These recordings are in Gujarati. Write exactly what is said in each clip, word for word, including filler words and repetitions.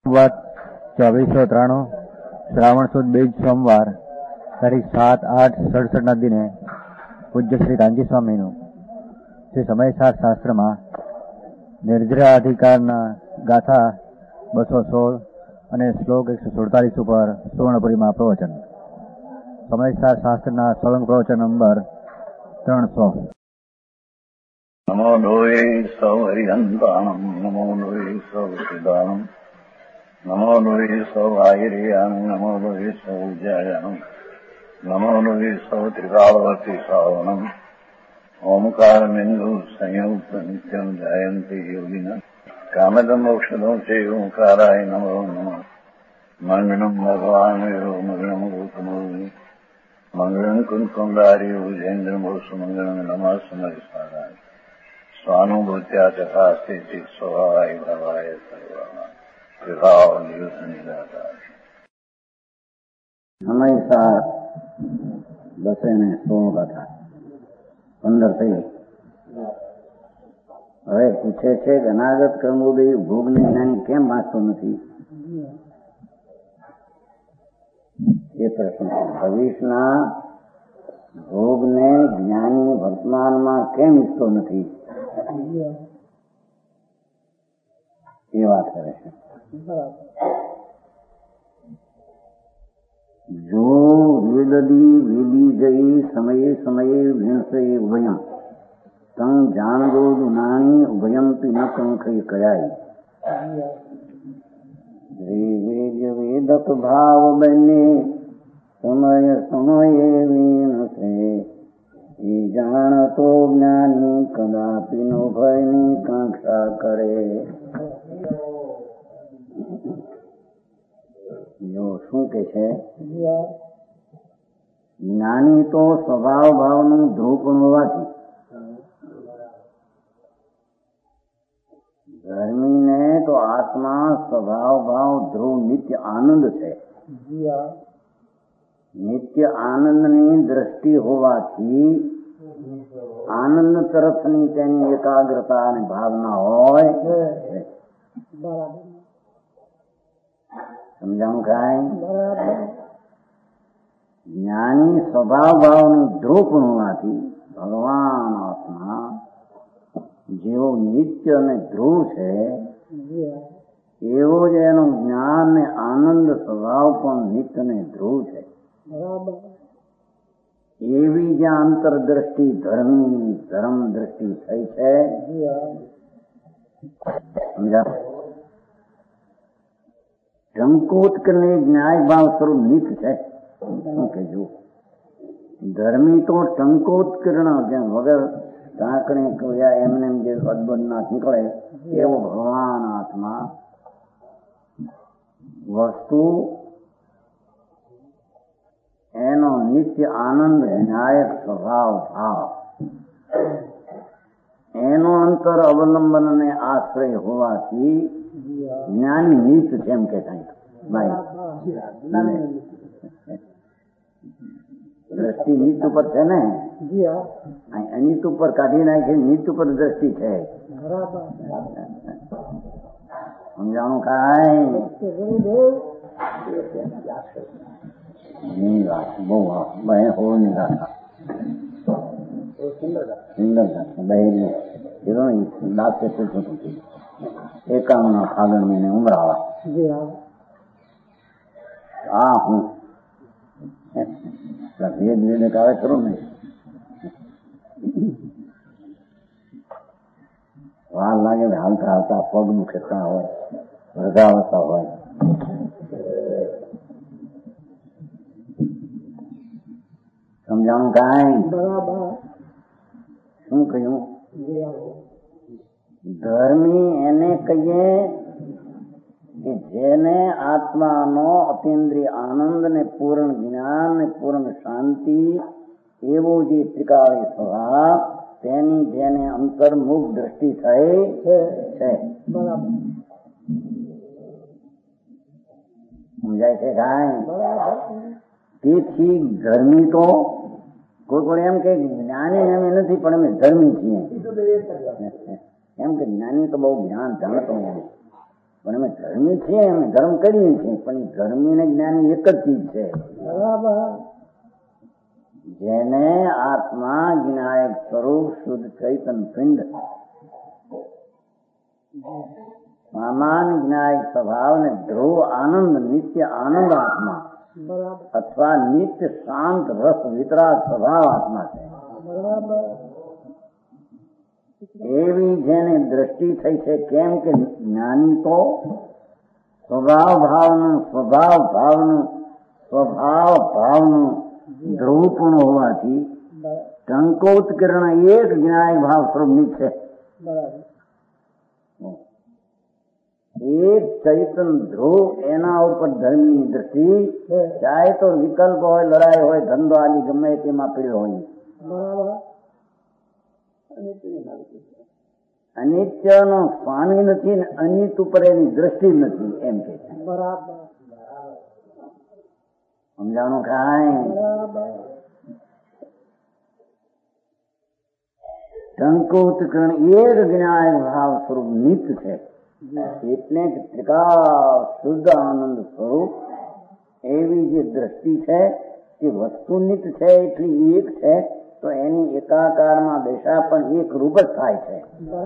વાત ચોવીસો ત્રાણું શ્રાવણ સુદ બીજ સોમવાર તારીખ સાત આઠ સડસઠના દિને પૂજ્ય શ્રી કાંજી સ્વામીનું શ્રી સમયસાર શાસ્ત્રમાં નિર્જરા અધિકારના ગાથા બસો સોળ અને શ્લોક એકસો સુડતાલીસ ઉપર સુવર્ણપુરીમાં પ્રવચન. સમયસાર શાસ્ત્રના સોળંગ પ્રવચન નંબર ત્રણસો. નમો લોહે સૌ હરિહંતાણમ નમો લોહે સૌ સિદ્ધાણમ નમો લોહે સૌ આયર્યાણમ નમો લોહે સૌ જયાણમ નમો લોહે સૌ ત્રિકાળવતી શ્રાવણમ ઓમકાર બિંદુ સંયુક્ત નિત્યમ જયંતિ યોગિના કામદમ મોક્ષદો છે ઓંકારાય નમો નમઃ. મંગળમ ભગવાન મંગળમ ગૌતમોની મંગળમ કુંકુંડારી ઉજેન્દ્રમો સુમંગળમ નમઃ સમયસારાય સ્વાનુભૂત્યા તથા સ્થિતિ સ્વભાવાય ભવાય સર્વમાં વિભાવ નિયુદ્ધ નિરાધાર. સમયસાર બસે ને સોળ ગાથા પંદર થઈ. હવે પૂછે છે કે અનાગત કર્મોદય ભોગને જ્ઞાની કેમ વાંચતો નથી? એ પ્રશ્ન છે. ભવિષ્યના ભોગને જ્ઞાની વર્તમાનમાં કેમ ઈચ્છતો નથી એ વાત કરે છે. જો વેદદી વેદી જઈ સમયે સમયે ભીંસય ઉભયમ તં જાણગો નાણી ઉભયમથી ન કંખઈ કયાય. વેદ વેદક ભાવ બને સમય સમયે વિનસે એ જાણતો જ્ઞાની કદાપી નો ભયની કાંક્ષા કરે. જો શું કે છે? જ્ઞાની તો સ્વભાવ ભાવનું ધ્રુવ પણ હોવાથી ધર્મીને તો આત્મા સ્વભાવ ભાવ ધ્રુવ નિત્ય આનંદ છે. નિત્ય આનંદની દ્રષ્ટિ હોવાથી આનંદ તરફની તેની એકાગ્રતા અને ભાવના હોય. સમજાવું કાંઈ? જ્ઞાની સ્વભાવ ભાવનું ધ્રુવ પણ હોવાથી ભગવાન આત્મા જેવો નિત્ય અને ધ્રુવ છે એવો જ એનો જ્ઞાન ને આનંદ સ્વભાવ પણ નિત્ય ને ધ્રુવ છે. એવી જ્યાં અંતરદ્રષ્ટિ ધર્મની ધર્મ દ્રષ્ટિ થઈ છે. સમજા? ટંકોત્કને જ્ઞાય ભાવ સ્વરૂપ નિત છે. શું કહેજો? ધર્મી તો ટંકોત્કર્ણ જેમ વગર ઢાંકણી કહ્યા એમને જે અદબદનાથ નીકળે એવો ભગવાન આત્મા વસ્તુ એનો નિત્ય આનંદ વિનાયક સ્વભાવ ભાવ એનો અંતર અવલંબન અને આશ્રય હોવાથી જ્ઞાની નીત જેમ કે દ્રષ્ટિ નીત ઉપર છે ને, અનિત ઉપર કાઢી નાખી નીત ઉપર દ્રષ્ટિ છે. સમજાણું કાંઈ? બહુ હોવાની ગાથા સુંદર ગાથા બહેરી દાંત એકાવન ફાગણ મહિને ઉમરાવા આ હું ભેદ વેદ આવે ખરું ને. વાર લાગે હાલતા હાલતા પગ મુખેતા હોય, ભરગાવતા હોય. સમજાણું કાંઈ? શું કહ્યું? ધર્મી એને કહીએ કે જેને આત્માનો અતિન્દ્રિય આનંદ ને પૂર્ણ જ્ઞાન ને પૂર્ણ શાંતિ એવો જે ત્રિકાળી સ્વભાવ તેની જેને અંતર્મુખ દ્રષ્ટિ થઈ છે. સમજાય છે કાંઈ? તેથી ધર્મી તો કોઈ કોઈ એમ કે જ્ઞાની અમે નથી પણ અમે ધર્મી છીએ. એમ કે જ્ઞાની તો બહુ જ્ઞાન જાણતો પણ અમે ધર્મી છીએ, અમે ધર્મ કરીએ છીએ, પણ એ ધર્મી ને જ્ઞાની એક જ ચીજ છે. જેને આત્મા જ્ઞાયક સ્વરૂપ શુદ્ધ ચૈતન પિંડ સામાન જ્ઞાયક સ્વભાવ ને ધ્રુવ આનંદ નિત્ય આનંદ આત્મા અથવા નિત્ય શાંત રસ વિતરાગ સ્વભાવ આત્મા છે. એવી જેને દ્રષ્ટિ થઈ છે. કેમ કે જ્ઞાની તો સ્વભાવ ભાવનું સ્વભાવ ભાવનું સ્વભાવ ભાવનું ધ્રુવપૂર્ણ હોવાથી ટંકોત્કીર્ણ એક જ્ઞાય ભાવ સ્વરૂપની છે. એક ચૈતન ધ્રુવ એના ઉપર ધર્મની દ્રષ્ટિ, ચાહે તો વિકલ્પ હોય, લડાઈ હોય, ધંધો આદિ ગમે તેમાં પીડ્યો હોય. અનિત્ય નો સ્વામી નથી ને અનિત ઉપર એની દ્રષ્ટિ નથી એમ કે છે. સમજાણું કાંઈ? ટંકોત્કીર્ણ એક જ્ઞાય ભાવ સ્વરૂપ નિત્ય છે. એટલે ત્રિકાળ શુદ્ધ આનંદ સ્વરૂપ એવી જે દ્રષ્ટિ છે તે વસ્તુ નિત્ય છે, એટલી એક છે, તો એની એકાકારમાં દશા પણ એક રૂપ જ થાય છે.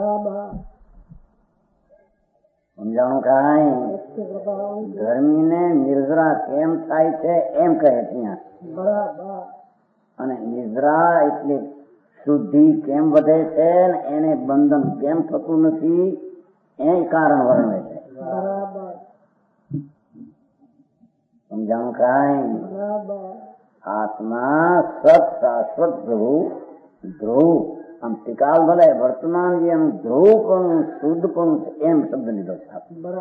સમજાણું કાંઈ? ધર્મીને નિર્જરા કેમ થાય છે એમ કહે ત્યાં. અને નિદ્રા એટલે શુદ્ધિ કેમ વધે છે ને એને બંધન કેમ થતું નથી એ કારણ વર્ણવે છે. સમજાણું કાંઈ? આત્મા સત શાશ્વત ધ્રુવ ધ્રુવ આમ ટીકાલ ભલે વર્તમાન જેમ ધ્રુવ પણ શુદ્ધ પણ એમ શબ્દ લીધો છે.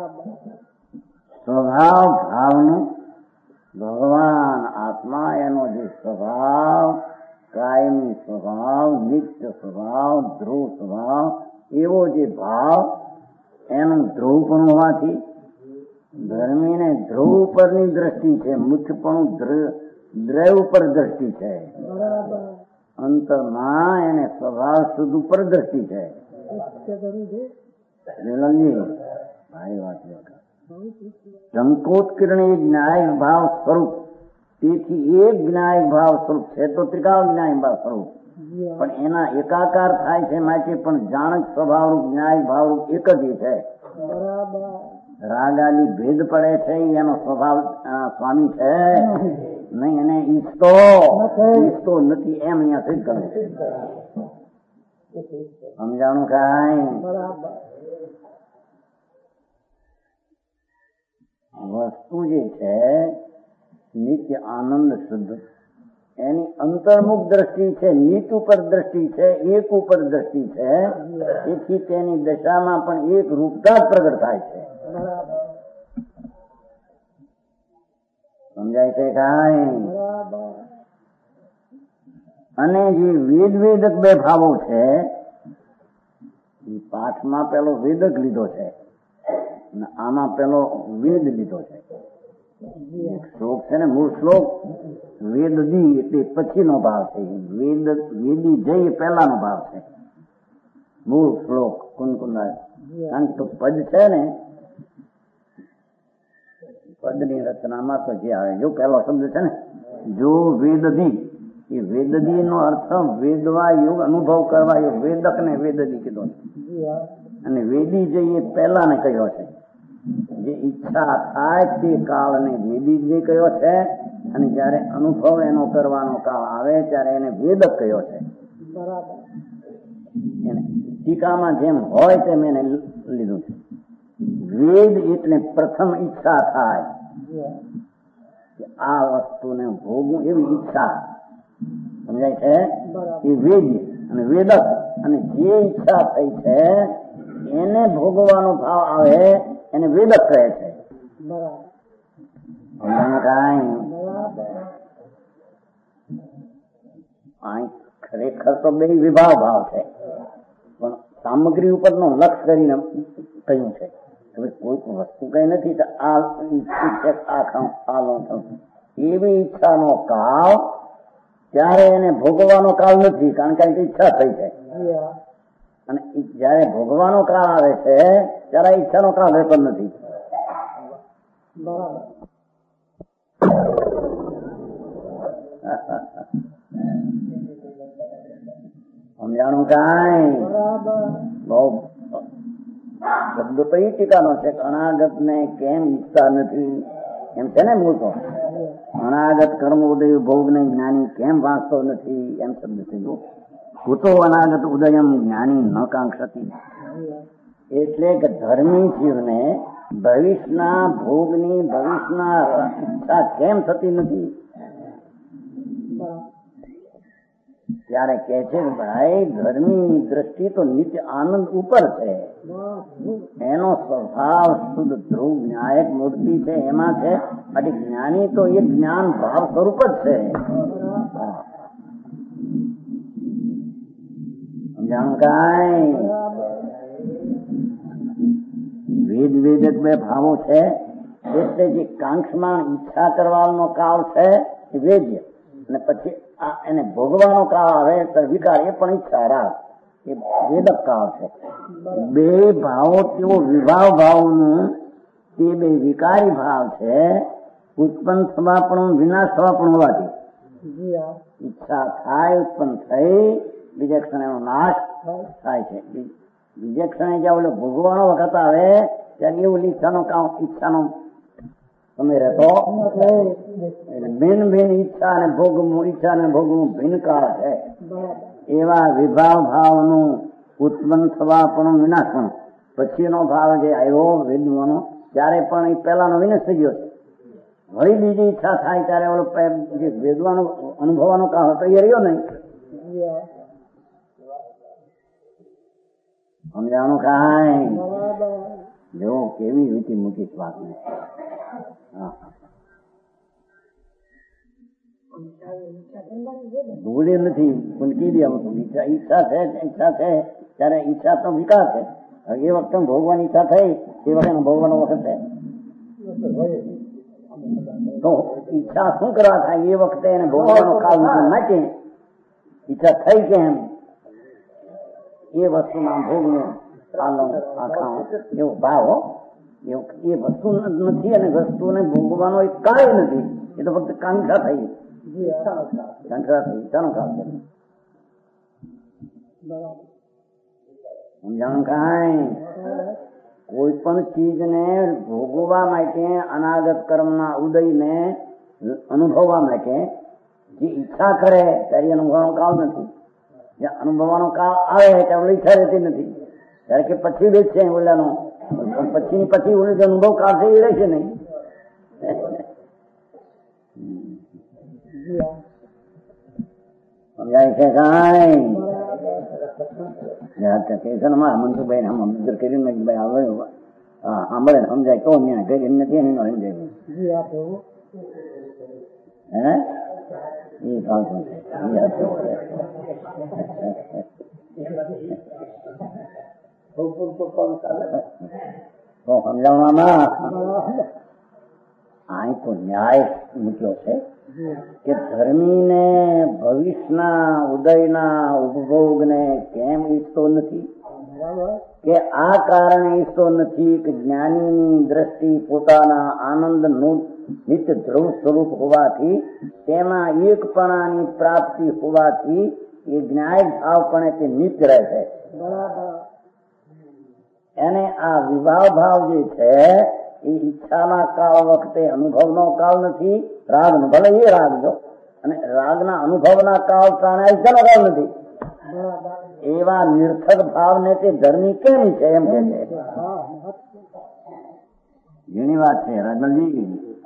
સ્વભાવ ભાવનું ભગવાન આત્મા એનો જે સ્વભાવ કાયમી સ્વભાવ નિત્ય સ્વભાવ ધ્રુવ સ્વભાવ એવો જે ભાવ એનું ધ્રુવ પણ હોવાથી ધર્મીને ધ્રુવ ઉપરની દ્રષ્ટિ છે, મુખ્યપણું દ્રવ ઉપર દ્રષ્ટિ છે. અંતરમાં એને સ્વભાવ શુદ્ધ ઉપર દ્રષ્ટિ છે. ભાઈ વાત ટંકોત્કીર્ણ એક જ્ઞાયક ભાવ સ્વરૂપ, તેથી એક જ્ઞાયક ભાવ સ્વરૂપ છે તો ત્રિકાળ જ્ઞાયક ભાવ સ્વરૂપ, પણ એના એકાકાર થાય છે માટે પણ જાણક સ્વભાવરૂપ જ્ઞાયક ભાવરૂપ એક જ છે. રાગાલી ભેદ પડે છે એનો સ્વભાવ સ્વામી છે નહીં, એને ઈચ્છતો ઈચ્છતો નથી એમ અહીંયા સિદ્ધ કરે છે. સમજાણું કાંઈ? વસ્તુ જે છે નિત્ય આનંદ શુદ્ધ એની અંતર્મુખ દ્રષ્ટિ છે, નીચ ઉપર દ્રષ્ટિ છે, એક ઉપર દ્રષ્ટિ છે, તેથી તેની દશામાં પણ એક રૂપતા જ પ્રગટ થાય છે. સમજાય છે કાંઈ? અને જે વેદ વેદક બે ભાવો છે એ પાઠમાં પેલો વેદક લીધો છે અને આમાં પેલો વેદ લીધો છે. શ્લોક છે ને મૂળ શ્લોક વેદદી એટલે પછીનો ભાવ છે, વેદ વેદી જય પહેલાનો ભાવ છે. મૂળ શ્લોક કુનકુંડા કારણ કે પદ છે ને પદની રચનામાં તો જે આવે જો પહેલો શબ્દ છે ને જો વેદદી, એ વેદદી નો અર્થ વેદવા યુગ અનુભવ કરવા એ વેદક ને વેદદી કીધો છે. અને વેદી જે એ પહેલાને કહ્યો છે, જે ઈચ્છા થાય તે કાળને વેદી જે કહ્યો છે, અને જયારે અનુભવ એનો કરવાનો કાળ આવે ત્યારે એને વેદક કહ્યો છે. એને ટીકામાં જેમ હોય તેમ એને લીધું છે. વેદ એટલે પ્રથમ ઈચ્છા થાય કે આ વસ્તુને ભોગવું એવી ઈચ્છા, સમજાય છે? એ વેદ અને વેદક, અને જે ઈચ્છા થઈ છે એને ભોગવાનો ભાવ આવે એને વેદક કહે છે. ખરેખર તો બે વિભાવ ભાવ છે, પણ સામગ્રી ઉપર નો લક્ષ કરીને કહ્યું છે કે કોઈક વસ્તુ કઈ નથી તો આ આ ખાઉં આ લો ખાઉં એવી ઈચ્છાનો કાળ ત્યારે એને ભોગવાનો કાળ નથી, કારણ કે ઈચ્છા થઈ છે. અને જયારે ભોગવાનો કાળ આવે છે ત્યારે ઈચ્છાનો કાળ રહેતો નથી. સમજાણું કાંઈ બહુ શબ્દ તો એ ટીકાનો છે કે અનાગત ને કેમ ઈચ્છતા નથી એમ છે ને મૂળ તો અનાગત કર્મ ઉદય ભોગ ને જ્ઞાની કેમ વાંચતો નથી એમ શબ્દ છે જો ભૂતો અનાગત ઉદયમ જ્ઞાની ન કાંક્ષતી એટલે કે ધર્મી જીવને ભવિષ્યના ભોગની ભવિષ્યના ઈચ્છા કેમ થતી નથી ત્યારે કે છે ભાઈ ધર્મીની દ્રષ્ટિ તો નિત્ય આનંદ ઉપર છે, એનો સ્વભાવ શુદ્ધ ધ્રુવ ન્યાયક મૂર્તિ છે એમાં છે, અને જ્ઞાની તો એ જ્ઞાન ભાવ સ્વરૂપ જ છે. સમજાણું કાંઈ? વેદ વેદક બે ભાવો છે એટલે જે કાંક્ષમાં ઈચ્છા કરવાનો કાળ છે એ વેદ્ય, અને પછી એને ભોગવાનો કાળ આવે તો વિકાર એ પણ ઈચ્છા રાગ એ વેદક કાળ છે. બે ભાવો તેઓ વિભાવ ભાવનું તે બે વિકારી ભાવ છે, ઉત્પન્ન થવા પણ વિનાશ થવા પણ હોવાથી ઈચ્છા થાય ઉત્પન્ન થઈ બીજા ક્ષણે એનો નાશ થાય છે. બીજા ક્ષણે જ્યાં ઓલો ભોગવાનો વખત આવે ત્યારે એવું ઈચ્છાનો કામ ઈચ્છાનો સમય રહેતો એટલે ભિન્ન ભિન્ન ઈચ્છા અને ભોગવું ઈચ્છા અને ભોગવું ભિન્ન કાળ છે. એવા વિભાવ ભાવનું ઉત્પન્ન થવા પણ વિનાશ પણ પછીનો ભાવ જે આવ્યો વેદવાનો ત્યારે પણ એ પહેલાનો વિનાશ થઈ ગયો છે. વળી બીજી ઈચ્છા થાય ત્યારે ઓલો જે વેદવાનો અનુભવવાનો કાળ હતો એ રહ્યો નહીં. સમજાણું કાંઈ? જો કેવી રીતે મૂકી વાત ને ભૂલે નથી કુંકી દે ઈચ્છા ઈચ્છા છે ઈચ્છા છે ત્યારે ઈચ્છા તો વિકાસ છે. એ વખતે ભોગવાની ઈચ્છા થઈ એ વખતે ભોગવાનો વખત છે તો ઈચ્છા શું કરવા થાય એ વખતે એને ભોગવાનો કાળ નાખે ઈચ્છા થઈ કેમ એ વસ્તુના ભોગનો આનો આખા એવો ભાવ એ વસ્તુ નથી અને વસ્તુને ભોગવાનો એક કાળ નથી, એ તો ફક્ત કાંક્ષા થઈ કાંક્ષા થઈ ઈચ્છાનો કાળ છે. સમજાણું કાંઈ? કોઈ પણ ચીજને ભોગવવા માટે અનાગત કર્મના ઉદયને અનુભવવા માટે જે ઈચ્છા કરે ત્યારે અનુભવવાનો કાળ નથી. જ્યાં અનુભવવાનો કાળ આવે ત્યારે ઈચ્છા રહેતી નથી, ત્યારે કે પછી બે છે ઓલાનો પછી પછી ઓલું જે અનુભવ કાળ છે એ રહેશે નહીં. સમજાય છે કાંઈ? મનસુખભાઈ આમ મંજૂર કરીને ભાઈ આવે હા સાંભળે સમજાય તો ન્યાય કરી એમ નથી એમ સમજાય હે એ ચાલતું છે. તો સમજાવવામાં અહીં તો ન્યાય મૂક્યો છે કે ધર્મીને ભવિષ્યના ઉદયના ઉપભોગને કેમ ઈચ્છતો નથી, કે આ કારણે ઈચ્છતો નથી કે જ્ઞાનીની દ્રષ્ટિ પોતાના આનંદનું નિત્ય ધ્રુવ સ્વરૂપ હોવાથી તેમાં એકપણાની પ્રાપ્તિ હોવાથી એ જ્ઞાય ભાવપણે તે નિત્ય રહે છે. એને આ વિભાવ ભાવ જે છે એ ઈચ્છાના કાળ વખતે અનુભવનો કાળ નથી, રાગનો ભલે એ રાગ જો અને રાગના અનુભવના કાળ કારણે ઈચ્છાનો કાળ નથી. એવા નિર્થક ભાવને તે ધર્મી કેમ છે એમ કે છે. ઘણી વાત છે રાજમલજી.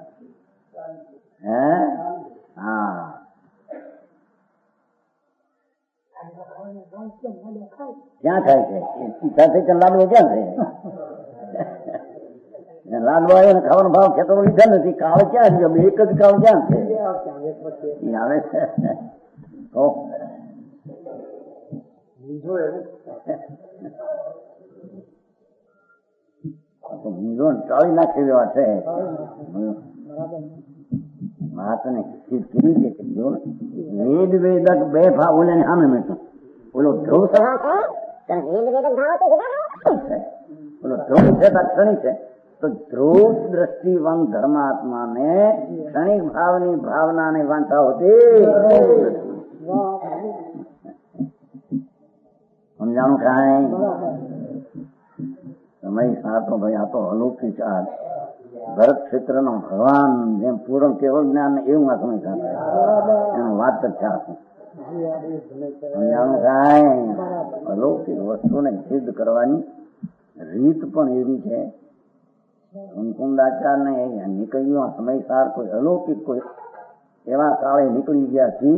હે હા ક્યાં થાય છે ઈચ્છા થઈ છે લાડવો ક્યાં થાય લાડવા એને ખાવાનો ભાવ ખેતરો લીધા નથી, કાળ ક્યાં છે એક જ કાળ ક્યાં છે આવે છે. મૂંઝવણ ટાળી નાખે એવા છે. વાતને કીધી છે કે જો વેદ વેદક બે ભાવ ઓલે ને સામે મેં ઓલો ધ્રુવ ઓલો ધ્રુવ છે ક્ષણિક છે તો ધ્રુવ દ્રષ્ટિવંત ધર્માત્માને ક્ષણિક ભાવની ભાવનાની વાંચા હોતી સમજાણું કાંઈ સમય સાતો ભાઈ આ તો અલૌકિક આ ભરત ક્ષેત્ર નો ભગવાન જેમ પૂર્ણ કેવળ જ્ઞાન એવું આ સમય સાતો એનો વાત જ છે સમજાણું કાંઈ અલૌકિક વસ્તુને સિદ્ધ કરવાની રીત પણ એવી છે. મુકુંદાચાર ને નીકળ્યું સમય સાર કોઈ અલૌકિક કોઈ એવા કાળે નીકળી ગયા છે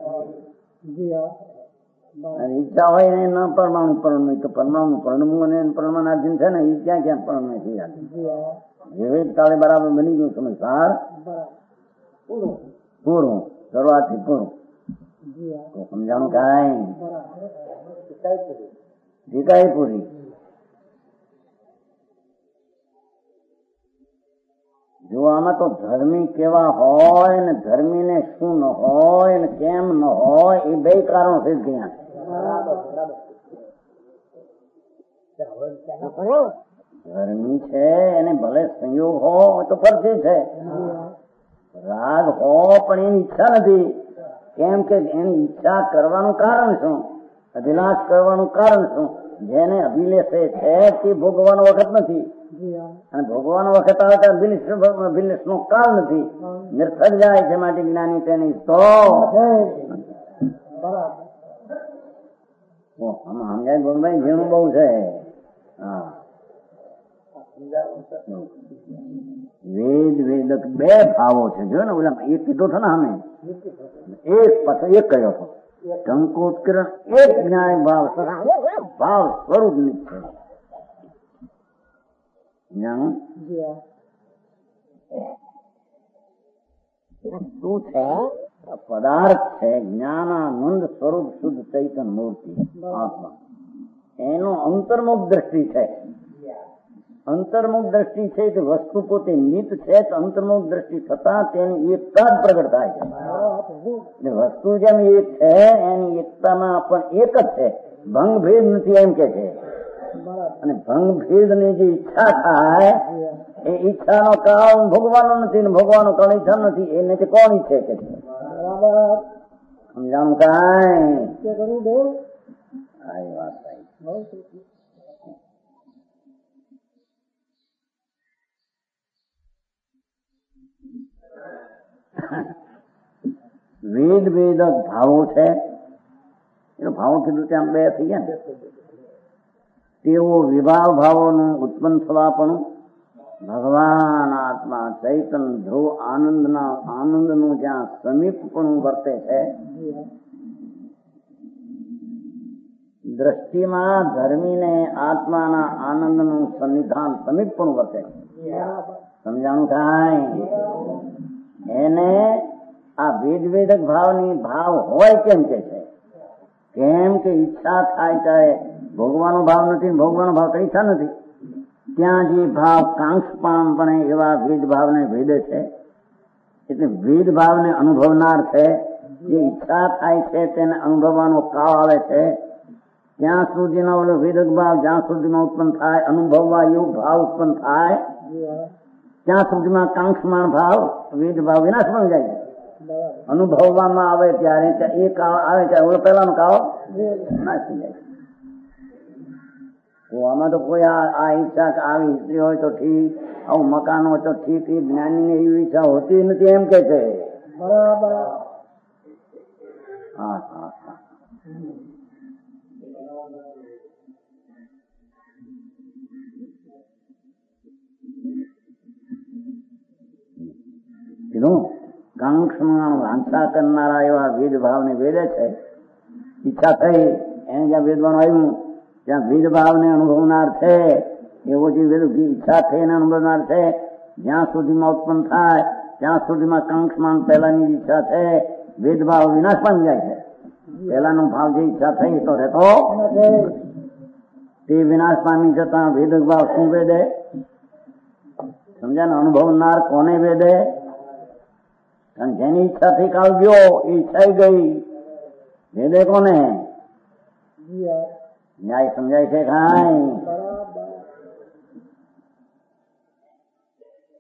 ઈચ્છા હોય ને ન પરમાણુ પરણવું તો પરમાણુ પરણવું અને પરમાણાધીન છે ને એ ક્યાં ક્યાં પરણવે છે જેવી કાળે બરાબર બની ગયું સમય સાર પૂરું શરૂઆતથી પૂરું તો સમજાણું કાંઈ ટીકાઈ પૂરી. જો આમાં તો ધર્મી કેવા હોય ને ધર્મી ને શું ન હોય ને કેમ ન હોય એ બે કારણો સિદ્ધ ગયા. ધર્મી છે એને ભલે સંયોગ હોય તો પરથી છે, રાગ હો પણ એની ઈચ્છા નથી. કેમ કે એની ઈચ્છા કરવાનું કારણ શું, અભિલાષ કરવાનું કારણ શું? જેને અભિલેષે છે તે ભોગવાનો વખત નથી અને ભોગવાનો વખત આવે તો અભિલેષ નો કાળ નથી, નિર્થક જાય છે માટે જ્ઞાની તેની તો સમજાય બોલભાઈ ઘણું બહુ છે. હા વેદ વેદક બે ભાવો છે જો ને ઓલા એક કીધો છો ને અમે એક પછી એક કર્યો હતો ટંકોત્કરણ એક જ્ઞાન ભાવ ભાવ સ્વરૂપ ની છે જાણો શું છે પદાર્થ છે જ્ઞાનાનંદ સ્વરૂપ શુદ્ધ ચૈતન મૂર્તિ આત્મા એનો અંતર્મુખ દ્રષ્ટિ છે. અંતર્મુખ દ્રષ્ટિ છે તે વસ્તુ પોતે નિત છે તો અંતર્મુખ દ્રષ્ટિ થતા તેની એકતા જ પ્રગટ થાય છે. વસ્તુ જેમ એક છે એની એકતામાં પણ એક જ છે, ભંગ ભેદ નથી એમ કે છે. અને ભંગ ભેદ ની જે ઈચ્છા થાય એ ઈચ્છા નો કાળ ભોગવાનો નથી ને ભોગવાનો કાળ ઈચ્છા નથી એને તે કોણ ઈચ્છે કે છે સમજાણું કાંઈ આ વાત થાય. વેદ વેદક ભાવો છે એ ભાવો કીધું ત્યાં બે થઈ ગયા ને તેઓ વિભાવ ભાવોનું ઉત્પન્ન થવાપણું ભગવાન આત્મા ચૈતન ધ્રુવ આનંદના આનંદનું જ્યાં સમીપપણું વર્તે છે દ્રષ્ટિમાં ધર્મીને આત્માના આનંદનું સન્નિધાન સમીપપણું વર્તે છે. સમજાણું કાંઈ એને આ વેદ વેદક ભાવની ભાવ હોય કેમ કે છે? કેમ કે ઈચ્છા થાય ત્યારે ભોગવાનો ભાવ નથી, ભોગવાનો ભાવ તો ઈચ્છા નથી. ત્યાં જે ભાવ કાંક્ષપાણપણે એવા વેદ ભાવને ભેદે છે એટલે વેદ ભાવને અનુભવનાર છે જે ઈચ્છા થાય છે તેને અનુભવવાનો કાળ આવે છે ત્યાં સુધીનો ઓલો વેદક ભાવ જ્યાં સુધીમાં ઉત્પન્ન થાય અનુભવવા એવું ભાવ ઉત્પન્ન થાય ત્યાં સુધીમાં કાંક્ષમાણ ભાવ વેદ ભાવ વિનાશ પામી જાય છે. અનુભવવામાં આવે ત્યારે એ કાળ આવે ત્યારે ઓલો પહેલાનો કાળ નાશી જાય. તો આમાં તો કોઈ આ ઈચ્છા આવી સ્ત્રી હોય તો ઠીક, આવું મકાન હોય તો ઠીક, એ જ્ઞાની એવી ઈચ્છા હોતી નથી એમ કે છે. બરાબર. હા હા હા કીધું કાંક્ષમાં વાંચા કરનારા એવા વેદભાવ ને વેદે છે. ઈચ્છા થઈ એને જ્યાં વેદવાનું આવ્યું ત્યાં વેદભાવ ને અનુભવનાર છે એવો જે વેદ ઈચ્છા થઈ એને અનુભવનાર છે. જ્યાં સુધીમાં ઉત્પન્ન થાય ત્યાં સુધીમાં કાંક્ષમાન પહેલાની ઈચ્છા છે વેદભાવ વિનાશ પામી જાય છે. પહેલાનો ભાવ જે ઈચ્છા થઈ તો રહેતો તે વિનાશ પામી જતા વેદક ભાવ શું વેદે સમજ્યા ને? અનુભવનાર કોને વેદે? કારણ જેની ઈચ્છા થી કાળ ગયો એ ઈચ્છાઈ ગઈ વેદે કોને? ન્યાય સમજાય છે કાંઈ?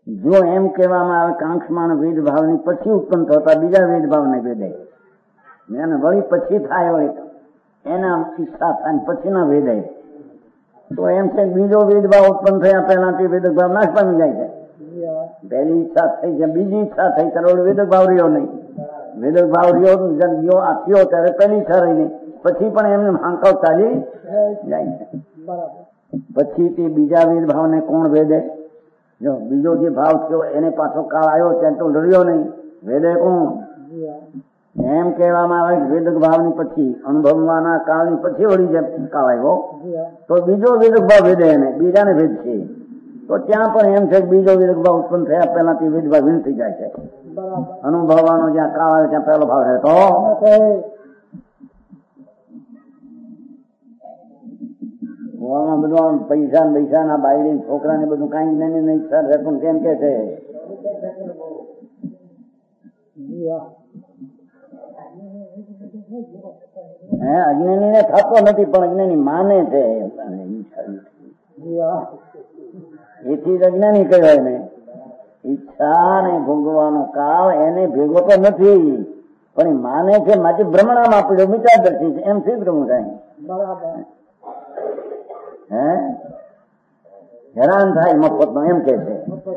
જો એમ કહેવામાં આવે કાંક્ષમાન વેદભાવની પછી ઉત્પન્ન થતા બીજા વેદભાવને વેદે, એને વળી પછી થાય વળી એના ઈચ્છા થાય પછીના વેદે, તો એમ છે બીજો વેદભાવ ઉત્પન્ન થયા પહેલાથી વેદક ભાવ નાશ પામી જાય છે. પહેલી ઈચ્છા થઈ છે, બીજી ઈચ્છા થઈ ત્યારે વેદક ભાવ રહ્યો નહીં. વેદક ભાવ રહ્યો આ થયો ત્યારે પહેલી ઈચ્છા રહી નહીં, પછી પણ એમને હાંકાવ ચાલી જાય છે. પછી તે બીજા વેદભાવને કોણ વેદે? જો બીજો જે ભાવ થયો એને પાછો કાળ આવ્યો ત્યાં તો લડ્યો નહીં, વેદે કોણ? એમ કહેવામાં આવે કે વેદક ભાવની પછી અનુભવવાના કાળની પછી વળી જે કાળ આવ્યો તો બીજો વેદક ભાવ વેદે એને, બીજાને ભેદ છે. તો ત્યાં પણ એમ છે કે બીજો વેદક ભાવ ઉત્પન્ન થયા પહેલાથી વેદભાવ વિન થઈ જાય છે. અનુભવવાનો જ્યાં કાળ આવે ત્યાં પહેલો ભાવ રહેતો બધું પૈસા પૈસા ના બાયડી છોકરા ને બધું કઈ જ્ઞાની નહીં સર રહેતું કેમ કે છે? હે અજ્ઞાની ને થતો નથી પણ અજ્ઞાની માને છે, એથી જ અજ્ઞાની કહેવાય ને. ઈચ્છા ને ભોગવાનો કાળ એને ભેગો તો નથી પણ એ માને છે, માટે ભ્રમણામાં પડ્યો વિચારદર્શી છે એમ સિદ્ધ કરવું થાય. હે હેરાન થાય મફત નો એમ કે છે.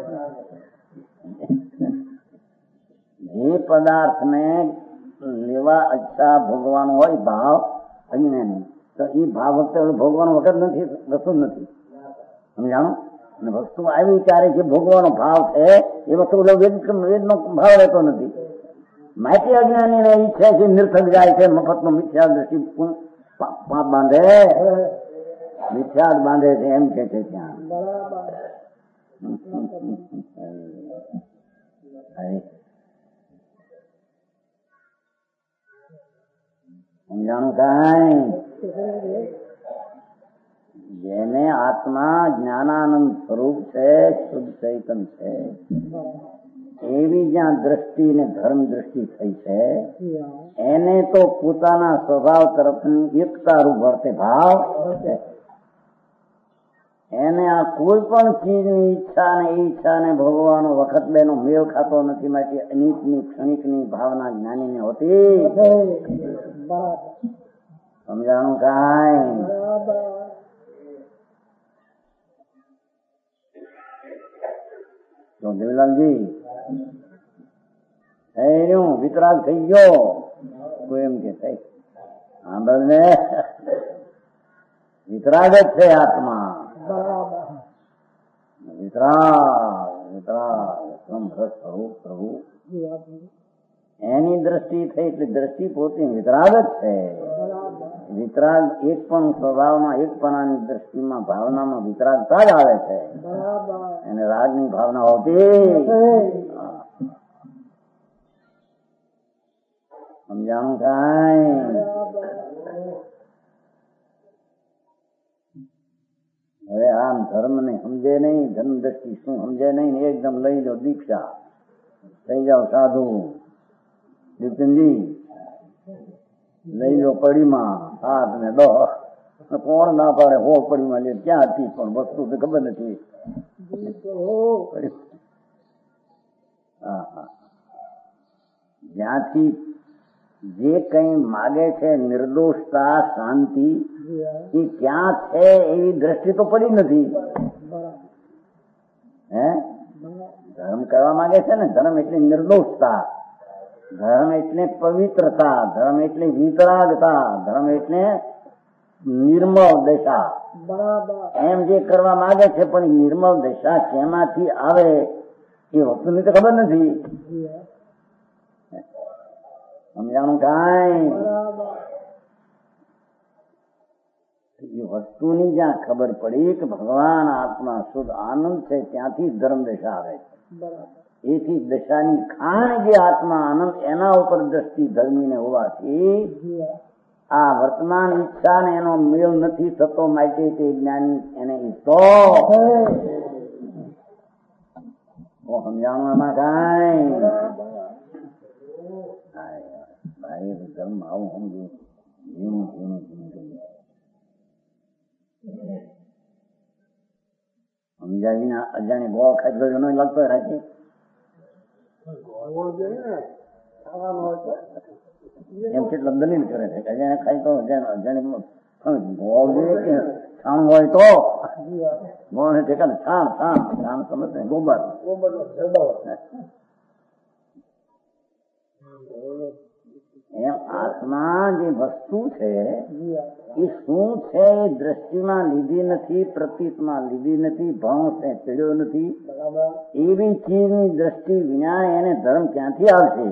જે પદાર્થ ને લેવા ઈચ્છા ભોગવાનો હોય ભાવ અજ્ઞાની, તો એ ભાવ વખતે ભોગવાનો વખત નથી, વસ્તુ નથી. સમજાણો? અને વસ્તુ આવી ત્યારે જે ભોગવાનો ભાવ છે એ વસ્તુ વેદ નો ભાવ રહેતો નથી. માહિતી અજ્ઞાની ને ઈચ્છા છે નિર્થક જાય છે, મફત નો મિથ્યા દ્રષ્ટિ પાપ બાંધે, મિથ્યાદ બાંધે છે એમ કે છે ત્યાં. સમજાણું કાંઈ? જેને આત્મા જ્ઞાનાનંદ સ્વરૂપ છે, શુદ્ધ ચૈતન છે, એવી જ્યાં દ્રષ્ટિ ને ધર્મ દ્રષ્ટિ થઈ છે એને તો પોતાના સ્વભાવ તરફની એકતા રૂપ વર્તે ભાવ છે. એને આ કોઈ પણ ચીજની ઈચ્છા ને ઈચ્છા ને ભોગવાનો વખત બેનો મેળ ખાતો નથી. માટે અનિતની ક્ષણિકની ભાવના જ્ઞાની ને હોતી. સમજાણું કાંઈ? તો દેવલાલજી એનું વિતરાગ થઈ ગયો કોઈ એમ કે થઈ આંબલ ને વિતરાગ જ છે આત્મા. વિતરાગ વિતરાગ સ્વરૂપ પ્રભુ એની દ્રષ્ટિ થઈ એટલે દ્રષ્ટિ પોતે વિતરાગ જ છે. વિતરાગ એક પણ સ્વભાવમાં એક પણાની દ્રષ્ટિમાં ભાવનામાં વિતરાગતા જ આવે છે. એને રાગની ભાવના હોતી. સમજાણું કાંઈ? હવે આમ ધર્મ ને સમજે નહીં, ધર્મ દ્રષ્ટિ શું સમજે નહીં, એકદમ લઈ જાઓ દીક્ષા, થઈ જાઓ સાધુ. દીપચંદજી લઈ લો પડીમાં હાથ ને દો, કોણ ના પાડે હો પડીમાં લે, ક્યાં હતી પણ વસ્તુ તો ખબર નથી. હા હા જ્યાંથી જે કઈ માગે છે નિર્દોષતા શાંતિ એ ક્યાં છે એવી દ્રષ્ટિ તો પડી નથી. હે ધર્મ કરવા માંગે છે ને, ધર્મ એટલે નિર્દોષતા, ધર્મ એટલે પવિત્રતા, ધર્મ એટલે વિતરાગતા, ધર્મ એટલે નિર્મળ દશા. એમ જે કરવા માંગે છે પણ નિર્મળ દશા શેમાંથી આવે એ વસ્તુની તો ખબર નથી. સમજાણું કાંઈ? એ વસ્તુની જ્યાં ખબર પડી કે ભગવાન આત્મા શુદ્ધ આનંદ છે ત્યાંથી ધર્મ દશા આવે છે. એથી દશાની ખાણ જે આત્મા આનંદ એના ઉપર દ્રષ્ટિ ધર્મીને હોવાથી આ વર્તમાન ઈચ્છા ને એનો મેળ નથી થતો. માટે તે જ્ઞાની એને ઈચ્છો સમજાણું એમાં કાંઈ? ભાઈ ધર્મ આવું સમજુ ઝીણું ઝીણું ઝીણું સમજાવીને અજાણી ગોળ ખાઈ ગયો એનો લાગતો રાખી એમ કેટલા દલીલ કરે છે કે અજાણે ખાઈ તો અજાણી ગોળ જોઈએ કે છાણ હોય તો ગોળ ને ઠેકાને છાણ છાણ છાણ સમજ ને ગોબર એમ આત્મા જે વસ્તુ છે એ શું છે એ દ્રષ્ટિમાં લીધી નથી, પ્રતીતમાં લીધી નથી, ભાવ ને ચડ્યો નથી. એવી ચીજની દ્રષ્ટિ વિના એને ધર્મ ક્યાંથી આવશે?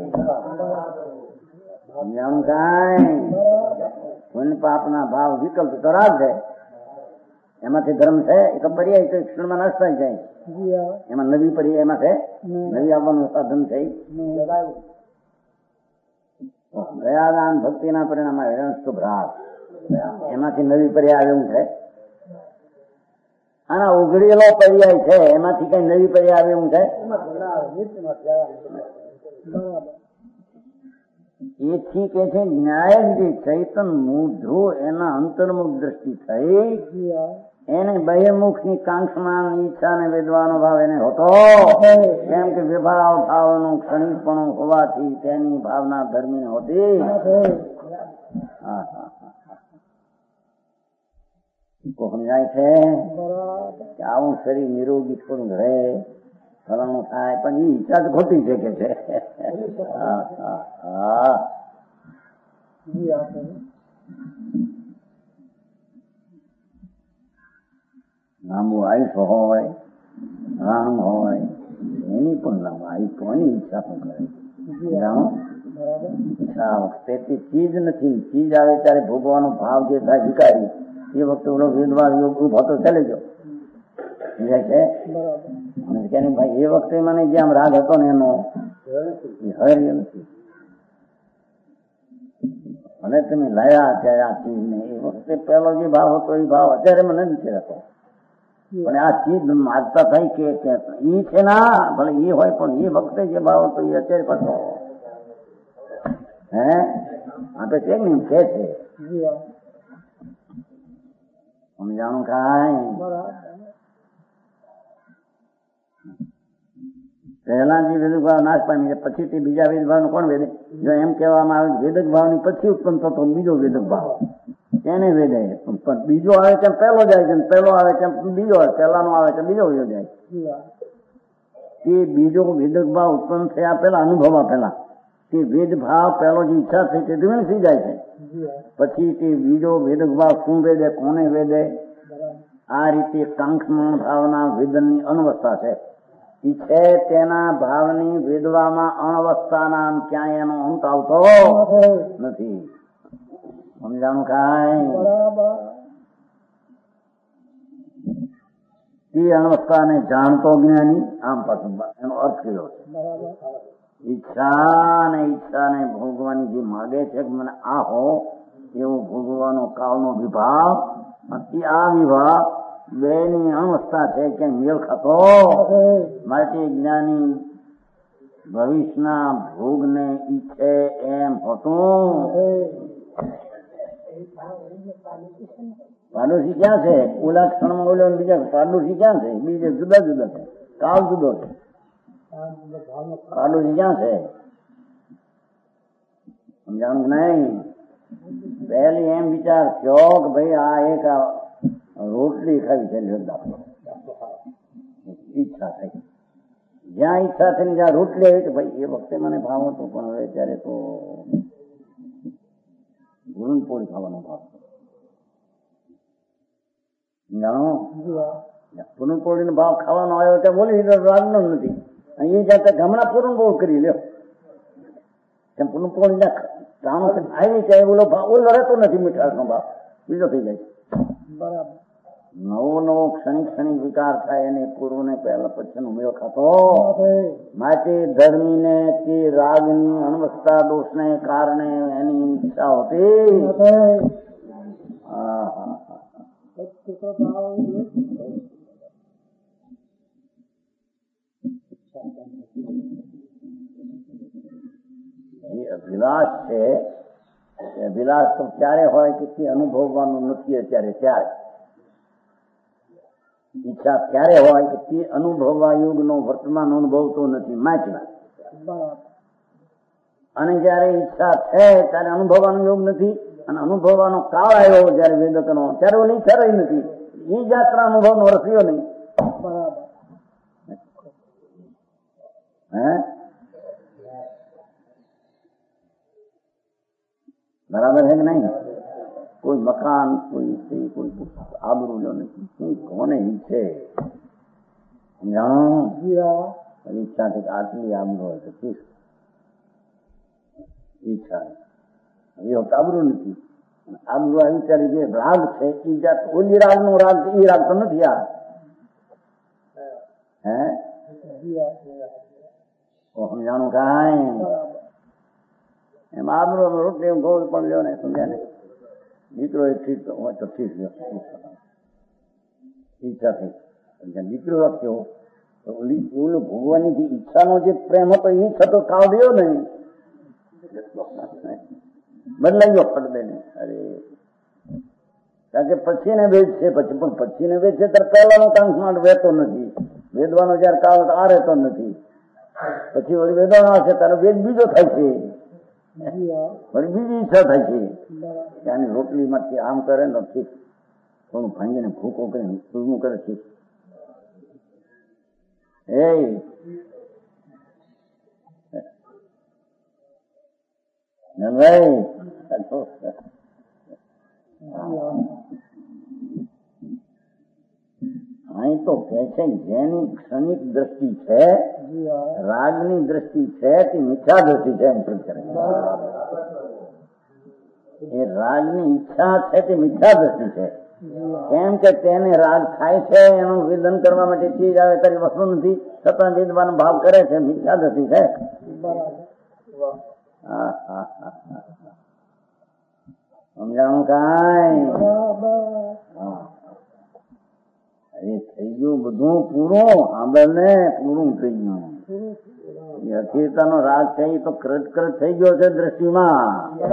સમજાણું કાંઈ પુણ્ય પાપના ભાવ વિકલ્પ તો રાખે એમાંથી ધર્મ છે એ તો પર્યાય તો ક્ષણમાં નાશ થાય જાય. એમાં નવી પર્યાય એમાં છે નવી આવવાનું સાધન થઈ દયાદાન ભક્તિના પરિણામ શુભરાગ એમાંથી નવી પર્યાય આવે એવું છે. આના ઉઘડેલો પર્યાય છે એમાંથી કઈ નવી પર્યાય આવે એવું છે. એથી કે છે ન્યાય જે ચૈતન મૂઢું એના અંતર્મુખ દ્રષ્ટિ થઈ એને બહિર્મુખ ની કાંક્ષમાં ઈચ્છા ને વેદવાનો ભાવ એને હોતો કેમ કે વિભાવ ભાવનું ક્ષણિકપણું હોવાથી તેની ભાવના ધર્મી હોતી. સમજાય છે કે આવું શરીર નિરોગી થોડું રહે ફલાણું થાય પણ એ ઈચ્છા તો ખોટી છે કે છે. લાંબુ આયુષ્ય હોય રામ હોય એની પણ લાંબુ આયુષ કોની ઈચ્છા પણ કરે ઈચ્છા વખતે તે ચીજ નથી. ચીજ આવે ત્યારે ભોગવાનો ભાવ જે થાય વિકારી એ વખતે ઓલો વેદવાદ યોગ ઉભો તો ચાલે ગયો છે ભાઈ એ વખતે મને જે આમ રાગ હતો ને એનો હર્ય નથી. અને તમે લાયા અત્યારે આ ચીજ ને એ વખતે પેલો જે ભાવ હતો એ ભાવ અત્યારે મને નથી રહેતો. પણ આ ચીજ માગતા થઈ કે ઈ છે ના ભલે એ હોય પણ એ વખતે જે ભાવ હતો એ અત્યારે પાછો હે આપે છે ને કે છે સમજાણું કાંઈ. પહેલા જે વેદક ભાવ નાશ પામી પછી તે બીજા વેદ ભાવ નું કોણ વેદે? જો એમ કહેવામાં આવે વેદક ભાવ ની પછી ઉત્પન્ન થતો બીજો વેદક ભાવ તેને વેદે પણ બીજો આવે તેમ પહેલો જાય છે, પહેલો આવે તેમ બીજો આવે, પહેલાનો આવે તેમ બીજો બીજો જાય. તે બીજો વેદક ભાવ ઉત્પન્ન થયા પહેલા અનુભવવા પહેલા તે વેદ ભાવ પહેલો જે ઈચ્છા થઈ તે ધીમે થઈ જાય છે. પછી તે બીજો વેદક ભાવ શું વેદે કોને વેદે આ રીતે કાંક્ષમાણ ભાવના વેદનની અનવસ્થા છે. છે તેના ભાવની વેદવામાં અણવસ્થાના ક્યાંય એનો અંત આવતો નથી. સમજાણું કાંઈ? તે અણવસ્થાને જાણતો જ્ઞાની આમ પાછું એનો અર્થ કયો છે. ઈચ્છા ને ઈચ્છા ને ભોગવાની જે માગે છે કે મને આ હો એવું ભોગવાનો કાળનો વિભાગ આ વિભાગ બે ની અવસ્થા છે ક્યાંય મેળ ખાતો માટે જ્ઞાની ભવિષ્યના ભોગ ને ઈચ્છે એમ હોતું. પાડોશી ક્યાં છે? ઓલા ક્ષણમાં ઓલો બીજા પાડોશી ક્યાં છે? બીજે જુદા જુદા છે, કાળ જુદો છે. પાડોશી ક્યાં છે? સમજાણું કે નહીં? પહેલી એમ વિચાર થયો કે ભાઈ આ એક રોટલી ખાવી છે ઈચ્છા થઈ. જ્યાં ઈચ્છા થઈને જ્યાં રોટલી આવી તો ભાઈ એ વખતે મને ભાવ હતો પણ હવે ત્યારે તો પૂરણપોળી ખાવાનો ભાવ જાણો પૂરણપોળી નો ભાવ ખાવાનો આવ્યો ત્યાં બોલી રાતનો નથી. એ જાતે હમણાં પૂરણપોળ કરી લ્યો ત્યાં પૂરણપોળી ના જાણો આવી ત્યાં ઓલો ભાવ ઓલો રહેતો નથી મીઠાશ નો ભાવ બીજો થઈ જાય. બરાબર. નવો નવો ક્ષણિક ક્ષણિક વિકાર થાય અને પૂર્વ ને પહેલા પછી મેળ ખાતો માટે ધર્મી ને તે રાગની અણવસ્થા દોષ ને કારણે એની ઈચ્છા હોતી. એ અભિલાષ છે. અભિલાષ તો ક્યારે હોય કે તે અનુભવવાનું નથી અત્યારે ત્યારે ઈચ્છા ક્યારે હોય કે તે અનુભવવા યોગનો વર્તમાન અનુભવતો નથી માટે, અને જયારે ઈચ્છા છે ત્યારે અનુભવવાનો યોગ નથી, અને અનુભવવાનો કાળ આવ્યો જયારે વેદકનો ત્યારે ઓલી ઈચ્છા રહી નથી. એ જાત્રા અનુભવનો રસ્યો નહીં. હે બરાબર છે કે નહીં? કોઈ મકાન, કોઈ સ્ત્રી, કોઈ આબરૂ નથી. શું કોને ઈચ્છે? જાણો ઈચ્છા થી આટલી આબરૂ હોય તો ઠીક, ઈચ્છા એ આબરૂ નથી. આબરૂ આ વિચારી જે રાગ છે એ જાત ઓલી રાગ નો રાગ એ રાગ તો નથી. આ હે સમજાણું કાંઈ એમ આબરૂ રોટલી ગોળ પણ લ્યો ને, સમજ્યા ને? દીકરો એ ઠીક હોય તો ઠીક ઈચ્છા થઈ. દીકરો રાખ્યો તો ઓલું ભોગવાની જે ઈચ્છાનો જે પ્રેમ હતો એ થતો કાળ દયો ને, બદલાઈ ગયો ફટદે ને. અરે કારણ કે પછી ને વેદ છે, પછી પણ પછી ને વેદ છે ત્યારે પહેલાનો કાંક માટે વહેતો નથી. વેદવાનો જયારે કાળ આ રહેતો નથી. પછી વળી વેદવાનો આવશે ત્યારે વેદ બીજો થાય છે, વળી બીજી ઈચ્છા થાય છે. ત્યાંની રોટલી માંથી આમ કરે ને ઠીક, થોડું ભાંગીને ભૂકો કરીને સુરમું કરે ઠીક. એ ભાઈ અહીં તો કે છે જેની ક્ષણિક દ્રષ્ટિ છે, રાગની દ્રષ્ટિ છે તે મિથ્યા દ્રષ્ટિ છે. એમ કરે એ રાગની ઈચ્છા છે તે મિથ્યા દ્રષ્ટિ છે. કેમ કે તેને રાગ થાય છે, એનું વેદન કરવા માટે ચીજ આવે તારી વસ્તુ નથી, છતાં વેદવાનો ભાવ કરે છે, મિથ્યા દ્રષ્ટિ છે. હા હા હા સમજાણું કાંઈ? અરે થઈ ગયું બધું પૂરું. આંબળ ને પૂરું થઈ ગયું. એ અસ્થિરતાનો રાગ છે એ તો કરટ કરટ થઈ ગયો છે દ્રષ્ટિમાં.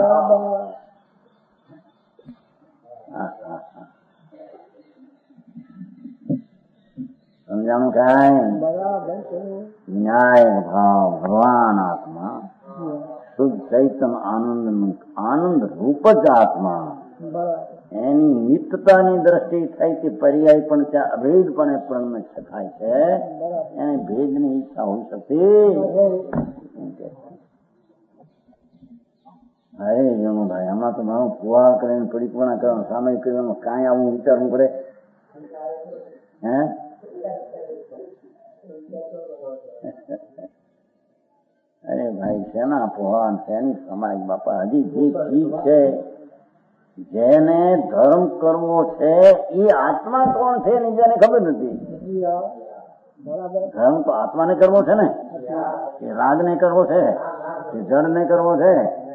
સમજાણું કાંઈ? ન્યાય ભાવ ભગવાન આત્મા શુદ્ધ ચૈતન આનંદ આનંદ રૂપ જ આત્મા, એની નિત્યતાની દ્રષ્ટિ થઈ કે પર્યાય પણ ત્યાં અભેદપણે પણ શકાય છે. એને ભેદની ઈચ્છા હોઈ શકતી. અરે જણું ભાઈ આમાં તો મારું પુઆ કરીને પરિપૂર્ણ કરવાનું, સામે કરવાનું, કાંઈ આવું વિચારવું પડે? હે અરે ભાઈ શેના પોહા શેની સમાજ બાપા? હજી જે ચીજ છે જેને ધર્મ કરવો છે એ આત્મા કોણ છે એની જેને ખબર નથી. ધર્મ તો આત્માને કરવો છે ને, કે રાગને કરવો છે, કે જળને કરવો છે?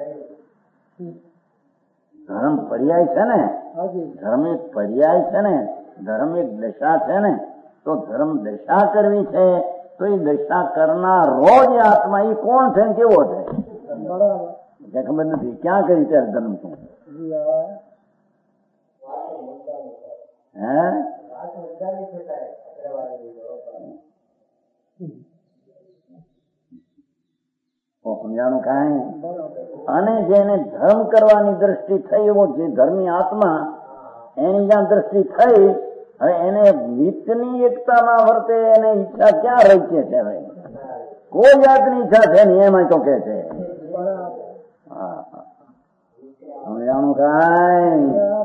ધર્મ પર્યાય છે ને, ધર્મ એક પર્યાય છે ને, ધર્મ એક દશા છે ને. તો ધર્મ દશા કરવી છે તો એ દશા કરનારો જે આત્મા એ કોણ છે ને કેવો છે ખબર નથી. ક્યાં કરી ત્યારે ધર્મ શું? હે સમજાણું કાંઈ? અને જેને ધર્મ કરવાની દ્રષ્ટિ થઈ એવો જે ધર્મી આત્મા એની જ્યાં દ્રષ્ટિ થઈ, હવે એને નિત્યની એકતામાં વર્તે એને ઈચ્છા ક્યાં રહી છે? હવે કોઈ જાતની ઈચ્છા છે ને એમાં તો કે છે. હા સમજાણું કાંઈ?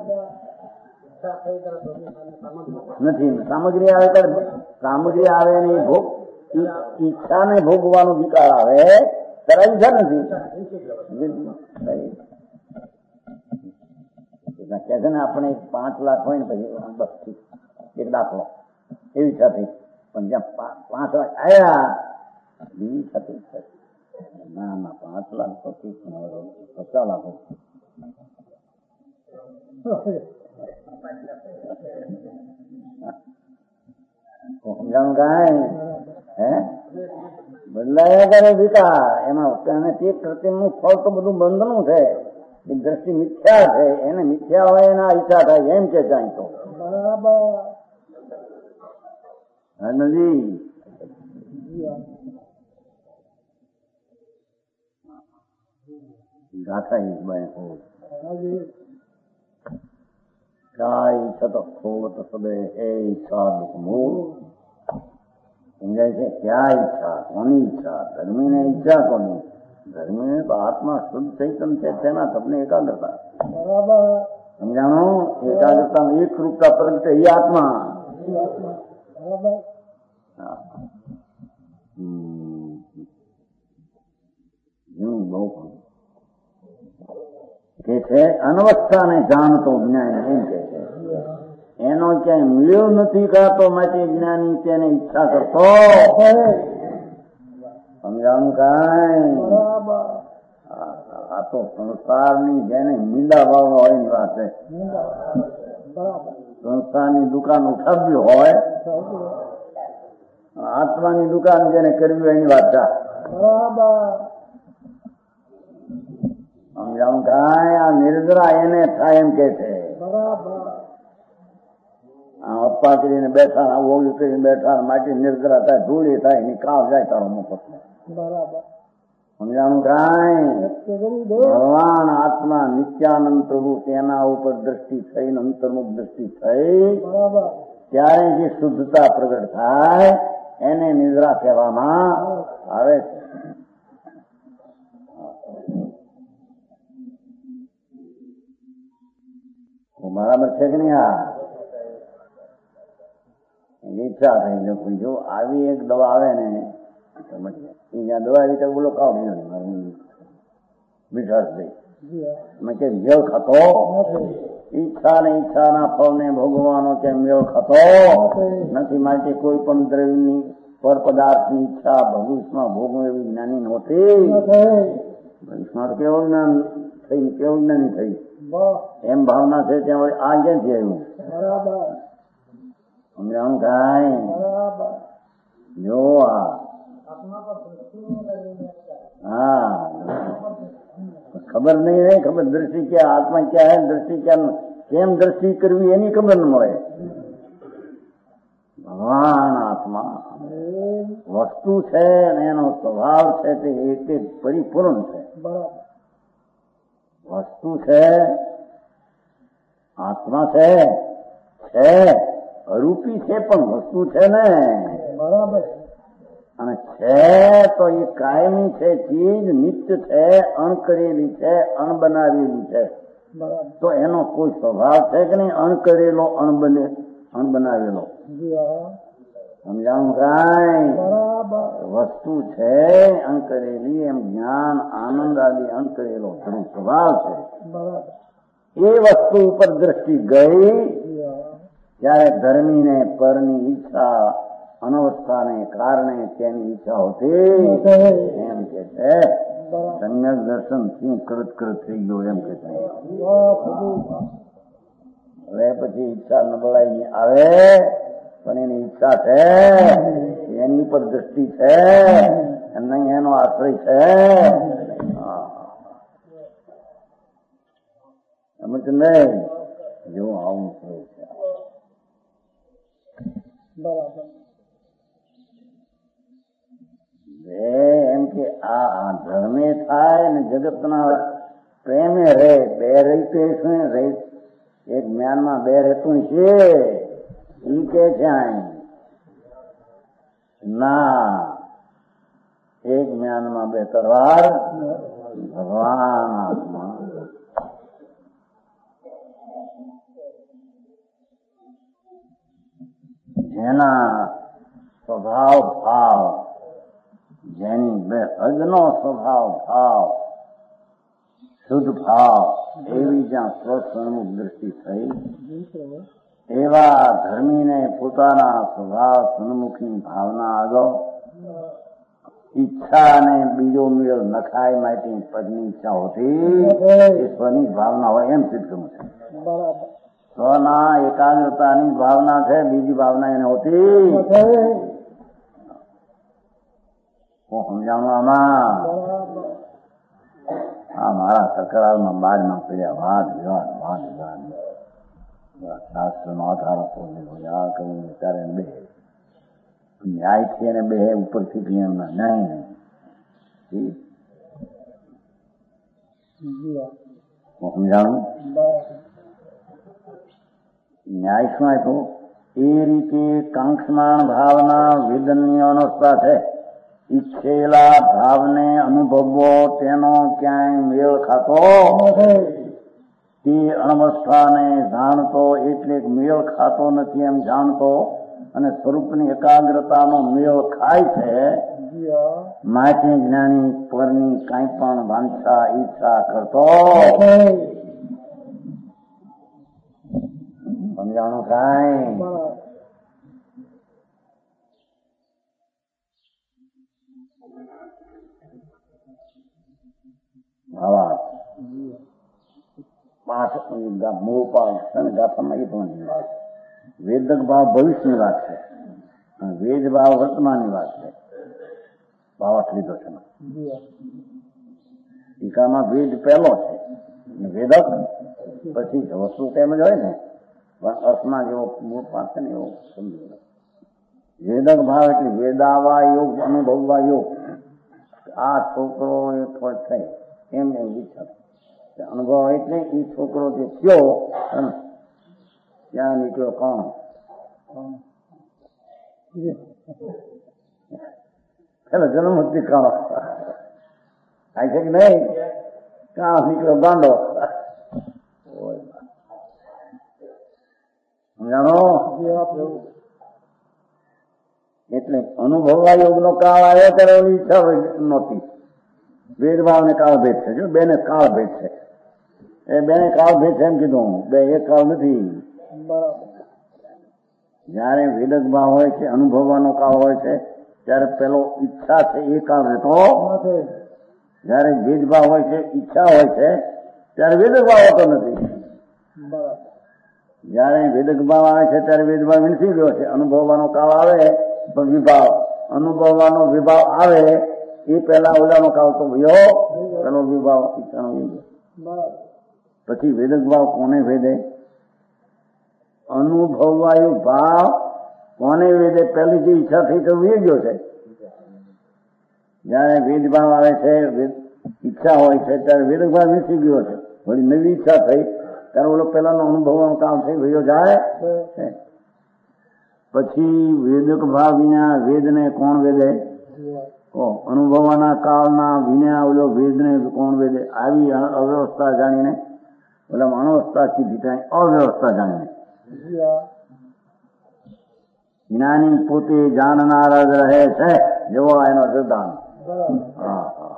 નથી. સામગ્રી આવે ત્યારે સામગ્રી આવે ને ભોગ ઈચ્છાને ભોગવાનો વિકાર આવે ત્યારે ઈચ્છા નથી. કે છે ને આપણે પાંચ લાખ હોય ને પછી બસ એક દાખલો એવી ઈચ્છા થઈ, પણ જ્યાં પાંચ લાખ આવ્યા બીજી ઈચ્છા થઈ. ના ના પાંચ લાખ તો ઠીક, પચાસ લાખ સમજાણું કાંઈ? હે બદલાયા કરે વિકાર એમાં. તે કૃત્રિમનું ફળ તો બધું બંધનું છે. એ દ્રષ્ટિ મિથ્યા છે, એને મિથ્યા હોય એના ઈચ્છા થાય એમ છે. જાય તો હનુજી ગાથા ઈસબાઈ હો क्या ઈચ્છા તો ખોટ સદે હે ઈચ્છા દુઃખ મૂળ સમજાય છે. ક્યાં ઈચ્છા? કોની ઈચ્છા? ધર્મીને ઈચ્છા કોની? ધર્મીને તો આત્મા શુદ્ધ ચૈતન છે, તેના તમને એકાગ્રતા. સમજાણો? એકાગ્રતા એક રૂપતા પ્રગટે એ આત્મા. હમ બહુ કે છે અનવસ્થાને જાણતો જ્ઞાન એમ કે છે. એનો ક્યાંય મેળ નથી ખાતો માટે જ્ઞાની તેને ઈચ્છા કરતો. સમજાવું કાંઈ? આ તો સંસારની જેને મીંડા ભાવ હોય એની વાત છે. સંસારની દુકાન ઉઠાવ્યું હોય, આત્માની દુકાન જેને કરવી હોય એની વાત છે. સમજાવું કાંઈ? આ નિર્જરા એને થાય એમ કે છે. અપ્પા કરીને બેઠા, ઓળું કરીને બેઠા, માટી નિર્જરા થાય, ધૂળી થાય, એની કાળ જાય તારો મફત. સમજાણું કાંઈ? ભગવાન આત્મા નિત્યાનંદ પ્રભુ તેના ઉપર દ્રષ્ટિ થઈ, અંતર્મુખ દ્રષ્ટિ થઈ, ત્યારે જે શુદ્ધતા પ્રગટ થાય એને નિદ્રા કહેવામાં આવે છે. બરાબર છે કે નહીં? આ ઈચ્છા થઈ જો આવી એક દવા આવે ને જ્યાં દવા આવી તો બોલો ખાવ મીઠાશ દઈ મેં કે મેળ ખાતો ઈચ્છા ને ઈચ્છાના ફળને ભોગવવાનો કે મેળ ખાતો નથી. માટે કોઈ પણ દ્રવ્યની પર પદાર્થની ઈચ્છા ભવિષ્યમાં ભોગવે એવી જ્ઞાની નહોતી. ભવિષ્યમાં તો કેવું જ્ઞાન થઈ, કેવું જ્ઞાની થઈ એમ ભાવના છે. ત્યાં વળી આ ક્યાંથી આવ્યું? સમજાવું કાંઈ? જો આ હા ખબર નહીં રહે, ખબર દ્રષ્ટિ ક્યાં, આત્મા ક્યાં હે, દ્રષ્ટિ ક્યાં, કેમ દ્રષ્ટિ કરવી એની ખબર ન મળે. ભગવાન આત્મા વસ્તુ છે અને એનો સ્વભાવ છે તે એક એક પરિપૂર્ણ છે. વસ્તુ છે, આત્મા છે, છે અરૂપી છે પણ વસ્તુ છે ને. બરાબર. અને છે તો એ કાયમી છે, ચીજ નિત્ય છે, અણકરેલી છે, અણબનાવેલી છે. તો એનો કોઈ સ્વભાવ છે કે નહીં? અણકરેલો, અણબને અણબનાવેલો. સમજાવું કાંઈ? વસ્તુ છે અણકરેલી, એમ જ્ઞાન આનંદ આદિ અણકરેલો સ્વભાવ છે. એ વસ્તુ ઉપર દ્રષ્ટિ ગઈ ત્યારે ધર્મીને પરની ઈચ્છા, અનવસ્થાને કારણે તેની ઈચ્છા હોતી એમ કે છે. સમ્યક દર્શન શું કરત કરત થઈ ગયો એમ કે છે. હવે પછી ઈચ્છા નબળાઈ આવે પણ એની ઈચ્છા છે, એની ઉપર દ્રષ્ટિ છે, નહીં એનો આશ્રય છે. સમજ નહીં? જો આવું છે. બરાબર. એમ કે આ ધર્મે થાય ને જગતના પ્રેમે રહે, બે રહી શું રહી એક જ્ઞાનમાં બે રહેતું છે ઈ કે છે ના, એક જ્ઞાનમાં બે તરવાર ભગવાન આત્મા. જેના સ્વભાવ ભાવ, જેની બે હદનો સ્વભાવ ભાવ, શુદ્ધ ભાવ એવી જ્યાં સ્વસ્વરૂપ દ્રષ્ટિ થઈ, એવા ધર્મીને પોતાના સ્વભાવ સન્મુખની ભાવના આગળ ઈચ્છા અને બીજો મેળ નખાય માટે પદની ઈચ્છા હોતી એ સ્વની ભાવના હોય એમ સિદ્ધ કરવું છે. સ્વના એકાગ્રતાની ભાવના છે, બીજી ભાવના એને હોતી. સમજાણું આમાં? આ મારા સકરાલમાં બાજમાં પડ્યા વાદ વિવાદ વાદ વિવાદ શાસ્ત્ર નો આધાર આપો આ કહું ત્યારે બે ન્યાયથી અને બે ઉપરથી નિયમના ન્યાય નહીં સમજાણું. ન્યાય શું આપ્યું? એ રીતે કાંક્ષમાણ ભાવના વેદનની અનવસ્થા છે. ઈચ્છેલા ભાવને અનુભવવો તેનો ક્યાંય મેળ ખાતો તે અણવસ્થાને જાણતો એટલે મેળ ખાતો નથી એમ જાણતો અને સ્વરૂપની એકાગ્રતાનો મેળ ખાય છે. માટે જ્ઞાની પરની કાંઈ પણ વાંછા ઈચ્છા કરતો સમજાણું કાંઈ આવા પાંચ મૂળ પાક ગાથામાં એ પણ વાત વેદક ભાવ ભવિષ્યની વાત છે અને વેદ ભાવ વર્તમાનની વાત છે. ભાવાર્થ લીધો છે ટીકામાં વેદ પહેલો છે વેદક પછી વસ્તુ તેમ જ હોય ને પણ અર્થમાં જેવો મૂળ પાક છે ને એવો સમજી લો. વેદક ભાવ એટલે વેદાવા યોગ અનુભવવા યોગ. આ છોકરો એ થોડ થાય એમ એમ વિચાર અનુભવ એટલે એ છોકરો જે થયો ત્યાં નીકળ્યો કોણ પેલો જન્મ હતી કાળો થાય છે કે નહીં? કાળો નીકળ્યો ગાંડો. સમજાણો? એટલે અનુભવવા યોગ નો કાળ આવ્યો ત્યારે એની ઈચ્છા નહોતી. ભેદભાવ ને કાળ ભેદ છે. જો બેને કાળ ભેદ છે એ બેને કાળ ભેદ છે એમ કીધું. બે એક કાળ નથી. જયારે વેદક ભાવ હોય છે અનુભવવાનો કાળ હોય છે ત્યારે પેલો ઈચ્છા છે એ કાળ રહેતો. જયારે ભેદભાવ હોય છે ઈચ્છા હોય છે ત્યારે વેદક ભાવ હોતો નથી. જયારે વેદક ભાવ આવે છે ત્યારે વેદભાવ વિનસી ગયો છે. અનુભવવાનો કાળ આવે તો વિભાવ અનુભવવાનો વિભાવ આવે એ પેલા ઓલાનો કાળ તો ગયો પેલો વિભાવ ઈચ્છાનો ગયો. પછી વેદક ભાવ કોને ભેદે? અનુભવવાયો ભાવ કોને વેદે? પેલી જે ઈચ્છા થઈ તો વી ગયો છે. જયારે વેદભાવ આવે છે ઈચ્છા હોય છે ત્યારે વેદક ભાવ વિસી ગયો છે. વળી નવી ઈચ્છા થઈ ત્યારે ઓલો પેલાનો અનુભવવાનું કામ થઈ ગયો જાય. પછી વેદક ભાવ વિના વેદને કોણ વેદે? અનુભવવાના કાળના વિના ઓલો વેદને કોણ વેદે? આવી અવ્યવસ્થા જાણીને ઓલા અણવસ્થા કીધી ત્યાં અવ્યવસ્થા જાણીને જ્ઞાની પોતે જાણનાર જ રહે છે જેવો એનો સિદ્ધાંત. હા હા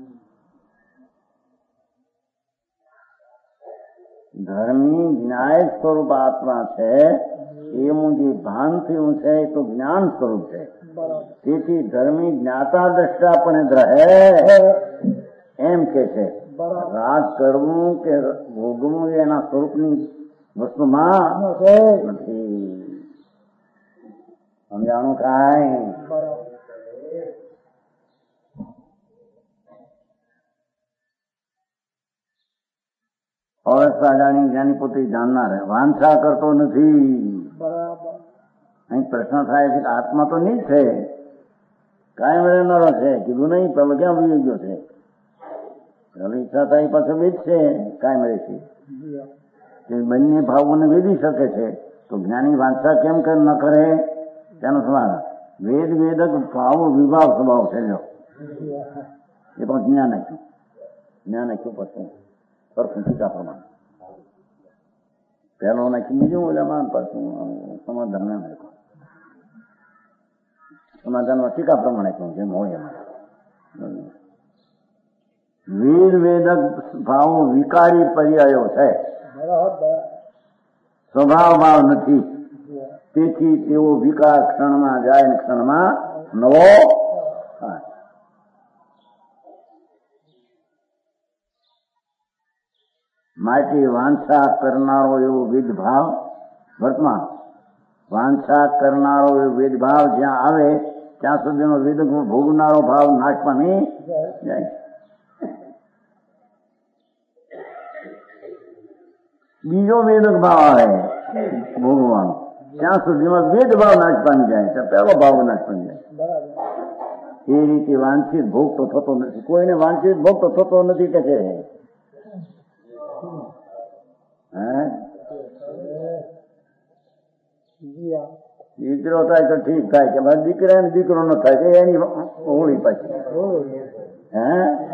ધર્મી જ્ઞાય સ્વરૂપ આત્મા છે એનું જે ભાન થયું છે એ તો જ્ઞાન સ્વરૂપ છે. તેથી ધર્મી જ્ઞાતા દ્રષ્ટા પણ જ રહે એમ કે છે. રાગ કરવું કે ભોગવું એના સ્વરૂપની વસ્તુમાં નથી. સમજાણું કાંઈ? અવસ્થા જાણી જ્ઞાની પોતે જાણનાર વાંછા કરતો નથી. અહીં પ્રશ્ન થાય છે કે આત્મા તો નહીં છે કાયમ રહેનારો છે. કીધું નહીં પેલો ક્યાં ભૂલી ગયો છે? પેલો ઈચ્છા થાય પાછો વેદ છે કાયમ રહે છે. બંને ભાવોને વેદી શકે છે તો જ્ઞાની વાંછા કેમ ન કરે? તેનો સવાલ. વેદ વેદક ભાવો વિભાવ સ્વભાવ છે. જો એ પણ જ્ઞાન નાખ્યું જ્ઞાન નાખ્યું પછી સરખું ટીકા પ્રમાણે પેલો નાખ્યું બીજું ઓલામાં પાછું સમાધાન નાખ્યું. સમાધાનમાં ટીકા પ્રમાણે કહ્યું જેમ હોય એમાં. વેદ વેદક ભાવો વિકારી પર્યાયો છે સ્વભાવ ભાવ નથી. તેથી તેઓ વિકાર ક્ષણમાં જાય ને ક્ષણમાં નવો થાય. માટે વાંછા કરનારો એવો વેદભાવ વર્તમાન વાંછા કરનારો એવો વેદભાવ જ્યાં આવે ત્યાં સુધીનો વેદક ભોગનારો ભાવ નાશ પામી જાય. બીજો વેદક ભાવ આવે ભોગવાનો ત્યાં સુધીમાં ભેદભાવ નાશ પામી જાય છે, પહેલો ભાવ નાશ પામી જાય. એ રીતે વાંછિત ભોગ તો થતો નથી. કોઈને વાંછિત ભોગ તો થતો નથી કે છે. દીકરો થાય તો ઠીક થાય કે ભાઈ દીકરા ને દીકરો ન થાય કે એની હોળી પાછી. હે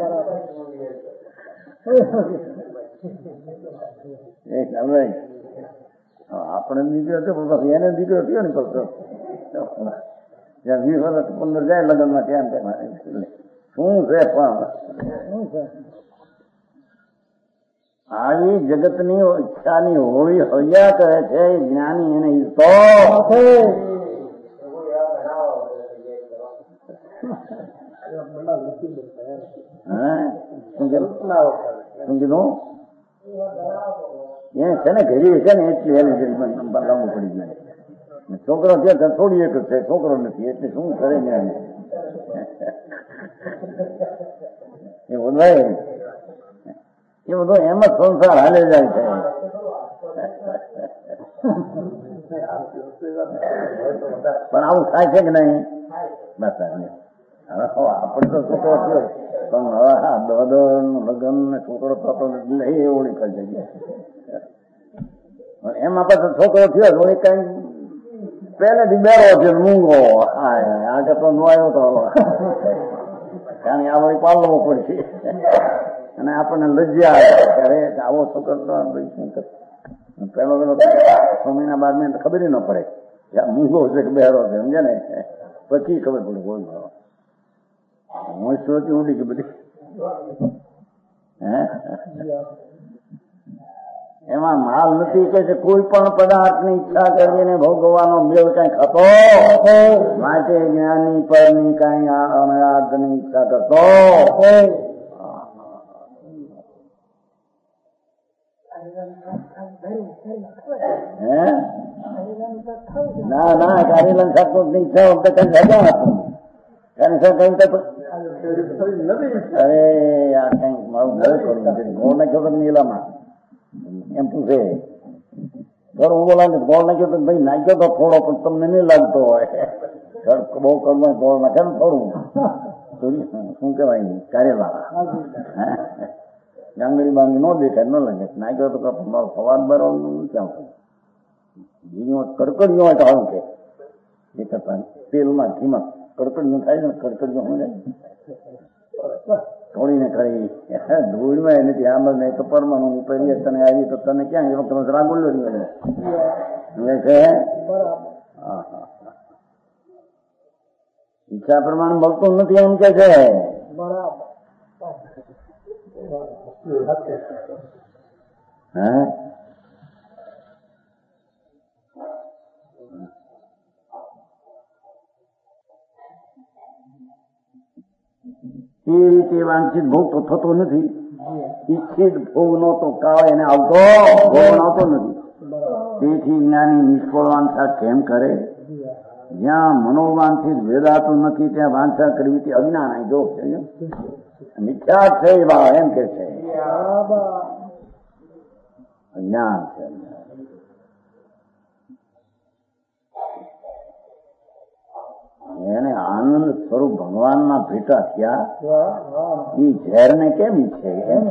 આપણે દીકરો થયો એને દીકરો થયો ને પછી જ્યાં વીસ વર્ષ પંદર જાય લગ્નમાં ત્યાં શું છે પણ આવી જગતની ઈચ્છાની હોળી હૈયા કરે છે જ્ઞાની એને તો શું કીધું એને છે ને ઘેરી છે ને એટલી એને લાંબુ પડી જાય. છોકરો છે થોડી એક છે, છોકરો નથી એટલે શું કરે ને એ બધું એ બધો એમ જ સંસાર હાલે જાય છે. પણ આવું થાય છે કે નહીં? બસ આપણે તો છોકરો થયો પણ હવે હા દોડો લગ્ન ને છોકરો થતો નથી એ ઓળી કરી જાય. એમાં પછી છોકરો થયો ઓળી કઈ પહેલેથી બેરો છે મૂંગો આ કે તો નો આવ્યો તો કારણ કે આ વળી પાલવો પડશે અને આપણને લજ્જા આવે આવો છોકરો તો શું કરે. પેલો પેલો છ મહિના બાદ મેં ખબર ન પડે કે આ મૂંગો છે કે બેરો છે સમજે ને પછી ખબર પડે કોઈ હું સોચી ઉડી કે બધી હે એમાં માલ નથી કે કોઈ પણ પદાર્થ ની ઈચ્છા કરીને ભોગવવાનો મેળ કઈ ખાતો માટે જ્ઞાની પરની કઈ અનાદ ની ઈચ્છા કરતો હે ના ના કારેલા ખાતો ની ઈચ્છા વખતે કઈ સજા હતું કારણ શું કઈ અરે આ કઈ મારું ઘર કરું ગોળ નાખ્યો તો નીલામાં એમ પૂછે ઘર હું બોલાવે ગોળ નાખ્યો તો ભાઈ નાખ્યો તો થોડો પણ તમને નહીં લાગતો હોય બહુ કરવા ગોળ નાખે ને થોડું શું કેવાય કારેલા ગાંગડી બાંગડી ન દેખાય ન લાગે નાખ્યો તો મારો સવાદ બરો નથી આવતો. કડકડીઓ હોય તો આવું કે એ કરતા તેલમાં ઘીમાં કડકડીઓ થાય ને કડકડીઓ શું જાય થોડીને કરી ધૂળમાં નથી આમ નહીં તો પરમાણુ પહેરીએ તને આવી તો તને ક્યાં એ વખત રાગોલ્યો છે. ઈચ્છા પ્રમાણે મળતું નથી એમ કે છે. હા એ રીતે વાંચિત ભોગ તો થતો નથી. ઈચ્છિત ભોગ નો તો કાળ એને આવતો ભોગ આવતો નથી. તેથી જ્ઞાની નિષ્ફળ વાંછા કેમ કરે? જ્યાં મનોવાંછિત વેદાતું નથી ત્યાં વાંછા કરવી તે અજ્ઞાન અહીં જો મિથ્યા છે એવા એમ કે છે અજ્ઞાન છે. એને આનંદ સ્વરૂપ ભગવાનમાં ભેટા થયા એ ઝેર ને કેમ ઈચ્છે?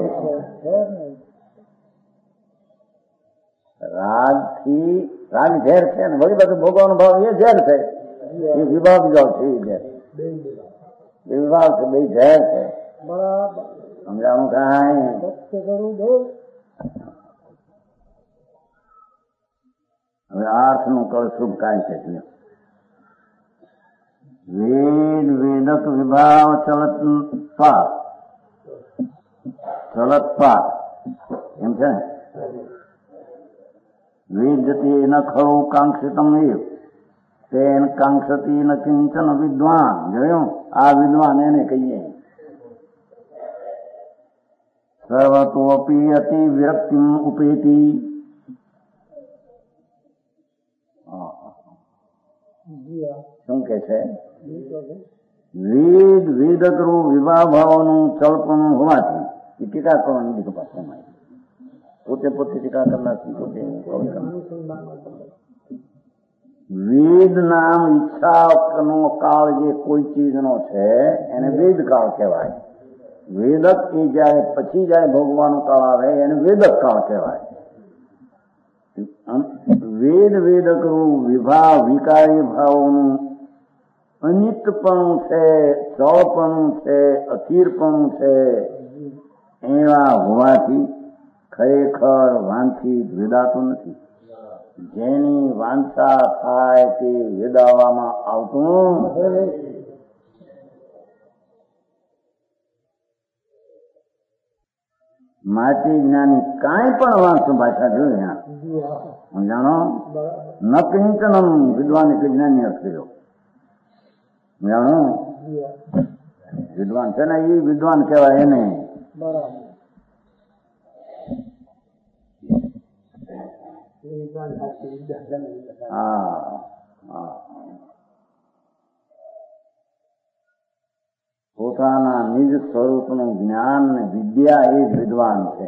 રાગ થી રાગ ઝેર છે ને વળી બધું ભોગવાનો ભાવ એ ઝેર છે. એ વિભાગ જાવ છે એ ઝેર એ વિભાગ છે બે ઝેર છે. સમજાણું કાંઈ હવે અર્થ નું કળશુભ કાંઈ છે વેદ વેદક વિભાવ ચલત પાર ચલત પાર એમ છે ને વેદતી ન ખરું કાંક્ષિતમ એવ તેન કાંક્ષતી ન કિંચન વિદ્વાન. જોયું આ વિદ્વાન એને કહીએ સર્વતોપી અતિ વિરક્તિ ઉપેતી. શું કે છે? વેદ વેદકરું વિવાહ ભાવનું ચલપણું હોવાથી એ ટીકા કરવાની દીકરો પાસે પોતે પોતે ટીકા કરનાર પોતે વેદ નામ ઈચ્છાનો કાળ જે કોઈ ચીજનો છે એને વેદ કાળ કહેવાય. વેદક એ જયારે પછી જયારે ભોગવાનો કાળ આવે એને વેદક કાળ કહેવાય. વેદ વેદકનું વિભાવ વિકારી ભાવોનું અનિતપણું છે, ચળપણું છે, અસ્થિરપણું છે, એવા હોવાથી ખરેખર વાંછિત વેદાતું નથી. જેની વાંછા થાય તે વેદાવામાં આવતું માટે જ્ઞાની કાંઈ પણ વાંચો ભાષા જોઈ જાણો ન કિંચનમ વિદ્વાન એટલે જ્ઞાની અર્થ કર્યો. જાણો વિદ્વાન છે ને એ વિદ્વાન કહેવાય એને. હા હા પોતાના નિજ સ્વરૂપનું જ્ઞાન ને વિદ્યા એ જ વિદ્વાન છે.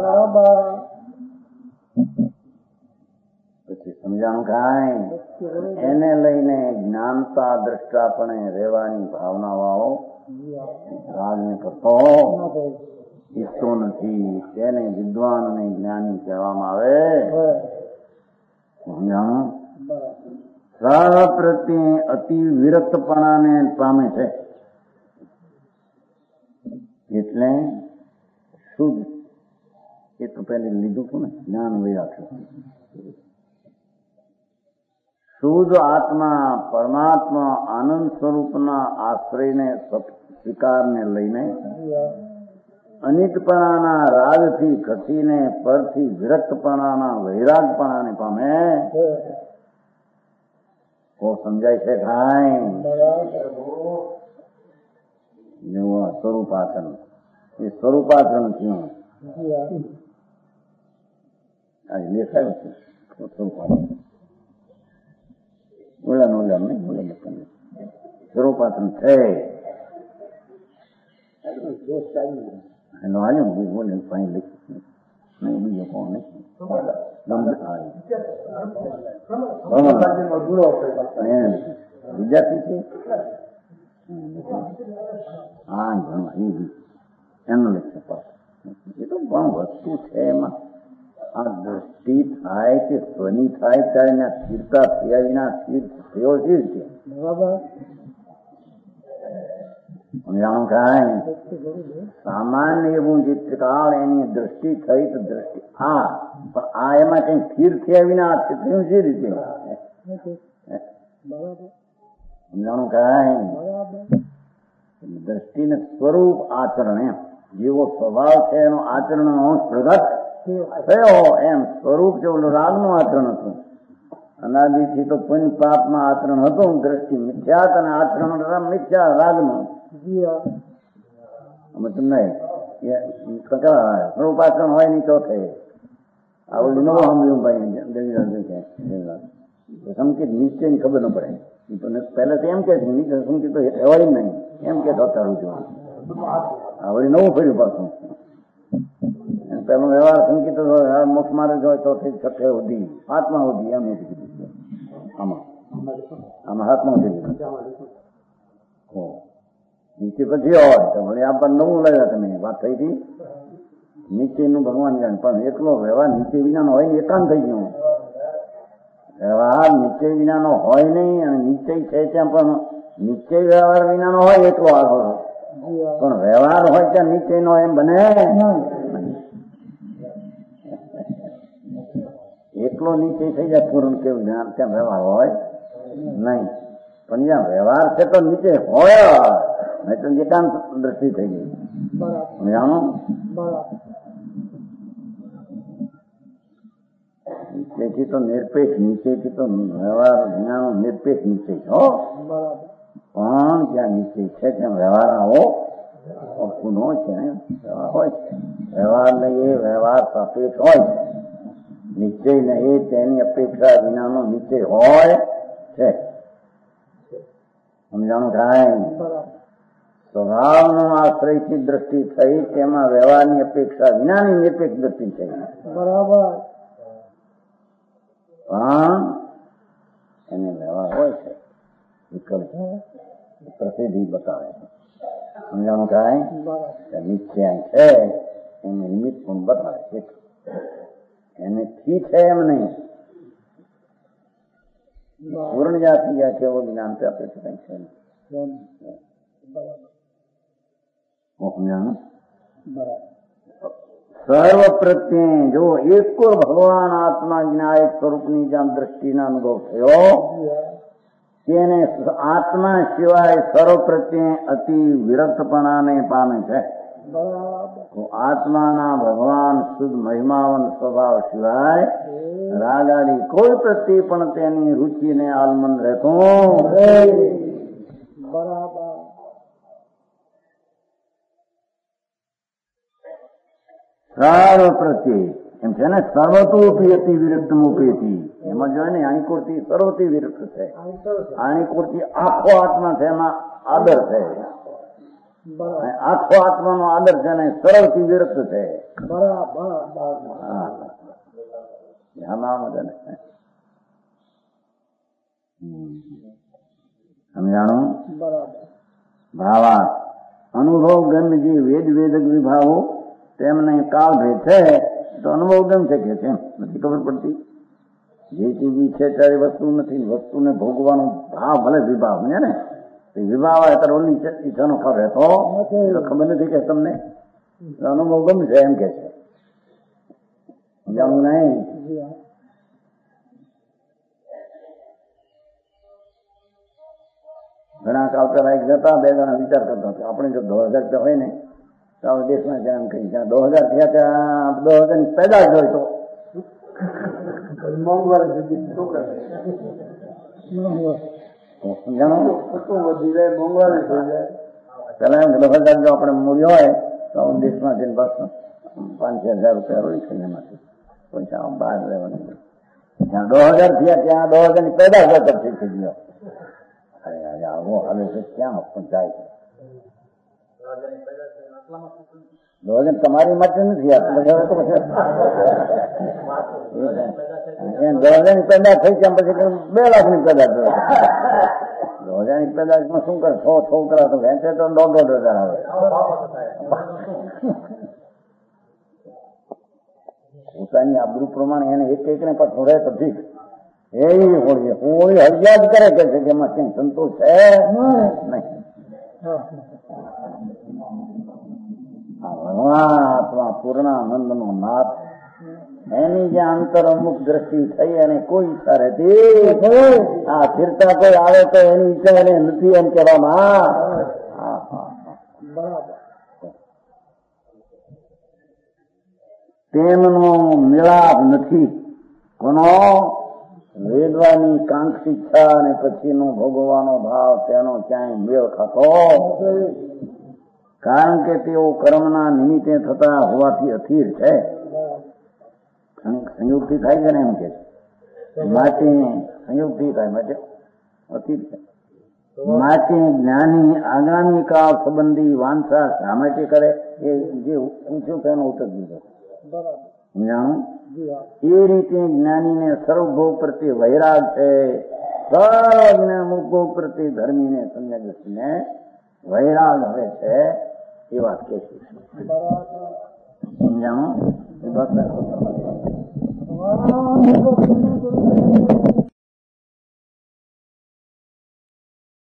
પછી સમજાણું કાંઈ એને લઈને જ્ઞાનતા દ્રષ્ટાપણે રહેવાની ભાવના વાળો રાજને કરતો ઈચ્છતો નથી. તેને વિદ્વાન અને જ્ઞાની કહેવામાં આવે. સમજાણું સ પ્રત્યે અતિ વિરક્તપણાને પામે છે. એટલે શુદ્ધ એ તો પહેલે લીધું હતું ને જ્ઞાન વૈરાગ્ય. શુદ્ધ આત્મા પરમાત્મા આનંદ સ્વરૂપના આશ્રયને સ્વીકારને લઈને અનિતપણાના રાગથી ખસીને પરથી વિરક્તપણાના વૈરાગપણાને પામે. કો સમજાય છે કાંઈ? જેવું સ્વરૂપાચરણ એ સ્વરૂપાચરણ થયું આજે દેખાયું છે સ્વરૂપાચરણ. ઓલા નો ઓલા નહીં ઓલા લખન સ્વરૂપાચરણ છે એનો આવ્યો ને બોલે પાણી લખી નહીં બીજો કોણ નહીં વિદ્યાર્થી છે. હા ભણવા એ એનું લક્ષ્ય એ તો પણ વસ્તુ છે એમાં આ દ્રષ્ટિ થાય કે સ્વની થાય ત્યારે એના સ્થિરતા થયા વિના સ્થિર થયો છે. સમજાણું કાંઈ સામાન્ય એવું જે કાળ એની દ્રષ્ટિ થઈ તો દ્રષ્ટિ આ પણ આ એમાં કઈ સ્થિર થયા વિના થયું છે રીતે. સમજાણું કાંઈ દ્રષ્ટિને સ્વરૂપ આચરણ એમ જેવો સ્વભાવ છે એનો આચરણ અંશ પ્રગટ થયો એમ સ્વરૂપ છે ઓલું રાગનું આચરણ હતું. અનાદિથી તો પુણ્ય પાપમાં આચરણ હતું. દ્રષ્ટિ મિથ્યાત અને આચરણ મિથ્યા રાગનું. અમે તમને સ્વરૂપ આચરણ હોય નહીં તો થઈ આ ઓલું નવું સાંભળ્યું ભાઈ દેવીરાજ સંકેત નિશ્ચયની ખબર ન પડે. પહેલા તો એમ કે સંકેત તો હોય જ નહીં એમ કે તારું જોવા આ વળી નવું ફર્યું પાછું. પેલો વ્યવહાર સંકેત મોક્ષ માર્ગ હોય તો છઠ્ઠે સુધી હાથમાં સુધી એમ નથી કીધું. આમાં આમાં હાથમાં સુધી નીચે પછી હોય તો વળી આપણને નવું લાગ્યા તમે વાત થઈ હતી નીચેનું ભગવાન જાણે પણ એકલો વ્યવહાર નીચે વિનાનો હોય ને એકાંત થઈ ગયો. વ્યવહાર નીચે વિનાનો હોય નહીં અને નીચે છે ત્યાં પણ નીચે વ્યવહાર વિનાનો હોય એટલો આગળ પણ વ્યવહાર હોય ત્યાં નીચે નો એમ બને. એકલો નીચે થઈ જાય પૂર્ણ કેવું જ્ઞાન ત્યાં વ્યવહાર હોય નહીં પણ જ્યાં વ્યવહાર છે તો નીચે હોય નહીં તો એકાંત દ્રષ્ટિ થઈ ગઈ. જાણો નીચેથી તો નિરપેક્ષ નીચેથી તો વ્યવહાર જ્ઞાનો નિરપેક્ષ નીચે હો પણ જ્યાં નીચે છે ત્યાં વ્યવહાર આવો ગુનો છે વ્યવહાર હોય છે. વ્યવહાર ને એ વ્યવહાર સાપેક્ષ હોય છે. નિશ્ચય ને એ તેની અપેક્ષા વિનાનો નિશ્ચય હોય છે. સમજાણું થાય સ્વભાવનો આશ્રયથી દ્રષ્ટિ થઈ તેમાં વ્યવહારની અપેક્ષા વિનાની નિરપેક્ષ દ્રષ્ટિ થઈ. બરાબર પણ એને લેવા હોય છે વિકલ્પ પ્રસિદ્ધિ બતાવે છે. સમજાણું કાંઈ નિશ્ચય છે એને નિમિત્ત પણ બતાવે છે. એને થી છે એમ નહીં, પૂર્ણ જાતિ ગયા કેવો જ્ઞાન આપે છે કઈ છે સમજાણું. સર્વ પ્રત્યે જો એક ભગવાન આત્મા જ્ઞાયક સ્વરૂપની જ્યાં દ્રષ્ટિનો અનુભવ થયો તેને આત્મા સિવાય સર્વ પ્રત્યે અતિ વિરક્તપણાને પામે છે. તો આત્માના ભગવાન શુદ્ધ મહિમાવન સ્વભાવ સિવાય રાગાદી કોઈ પ્રત્યે પણ તેની રુચિને આલમન રહેતો બરાબર. સર્વ પ્રત્યે એમ છે ને, સર્વતોપી અતિ વિરુદ્ધ મૂપેથી એમાં જોયે ને આણીકોરથી સર્વથી વિરુદ્ધ છે. આણીકોરથી આખો આત્મા છે એમાં આદર છે, આખો આત્માનો આદર છે ને સર્વથી વિરુદ્ધ છે. સમજાણું. ભાવા અનુભવ ગમ્ય જે વેદ વેદક વિભાવો તેમને કાળ ભેદ છે તો અનુભવ ગમ છે કે છે નથી ખબર પડતી. જે ચીજ છે ત્યારે વસ્તુ નથી, વસ્તુને ભોગવાનો ભાવ ભલે વિભાવ સમજે ને, વિભાવ આવે ત્યારે ઓલી ઈચ્છાનો ખબર રહેતો ખબર નથી કે તમને અનુભવ ગમ છે એમ કે છે. સમજાણું નહીં. ઘણા કાળ પેલા એક જતા બે જણા વિચાર કરતા હતા આપણે જો દો હજાર હોય ને તો દેશમાં જ્યાં એમ કહી જ્યાં દો હજાર થયા ત્યાં દો હજાર ની પેદાશ હોય તો મોંઘવારી શું કરે સમજાણું વધી જાય મોંઘવારી થઈ જાય. પેલા એમ દસ હજાર જો આપણે મૂલ્ય હોય તો દેશમાં જઈને બસ પાંચ હજાર રૂપિયા રોઈ છે એમાંથી પૈસા બહાર રહેવાનું. જ્યાં દો હજાર થયા ત્યાં દો હજાર ની પેદાશ હોય તો થઈ ગયો. અરે આવો હાલે છે ક્યાં પણ જાય છે. દોહજાર તમારી માટે નથી દોહજાર ની પેદાશ થઈ છે પછી બે લાખ ની પેદાશ થયો. દોહજાર ની પેદાશમાં શું કરે છ છોકરા તો વેચે તો દોઢ દોઢ હજાર આવે. પોતાની આબરૂ પ્રમાણે એને એક એક ને પાછું રહે તો ઠીક. એવી હોળી હોળી હરિયા જ કરે કે છે કે એમાં કઈ સંતોષ છે નહીં. ભગવાન આત્મા પૂર્ણાનંદ નો નાથ એની જે અંતર અમુક દ્રષ્ટિ થઈ અને કોઈ ઈચ્છા રહેતી આ સ્થિરતા કોઈ આવે તો એની ઈચ્છા એને નથી એમ કહેવામાં. તેમનો મિલાપ નથી કોનો વેદવાની કાંક્ષિચ્છા અને પછીનો ભોગવવાનો ભાવ તેનો ક્યાંય મેળ ખાતો કારણ કે તેઓ કર્મના નિમિત્તે થતા હોવાથી અસ્થિર છે. સંયોગથી થાય છે ને એમ કે માટે સંયોગથી થાય માટે અસ્થિર છે. માટે જ્ઞાની આગામી કાળ સંબંધી વાંછા શા માટે કરે એ જે પૂછ્યું તેનો ઉત્તર દીધો. જાણું એ રીતે જ્ઞાનીને સર્વભોગ પ્રત્યે વૈરાગ છે, સર્વજ્ઞ મુખભોગ પ્રત્યે ધર્મીને સમ્યક દ્રષ્ટિને વૈરાગ હવે છે એ વાત કે છે. સમજાણું એ વાત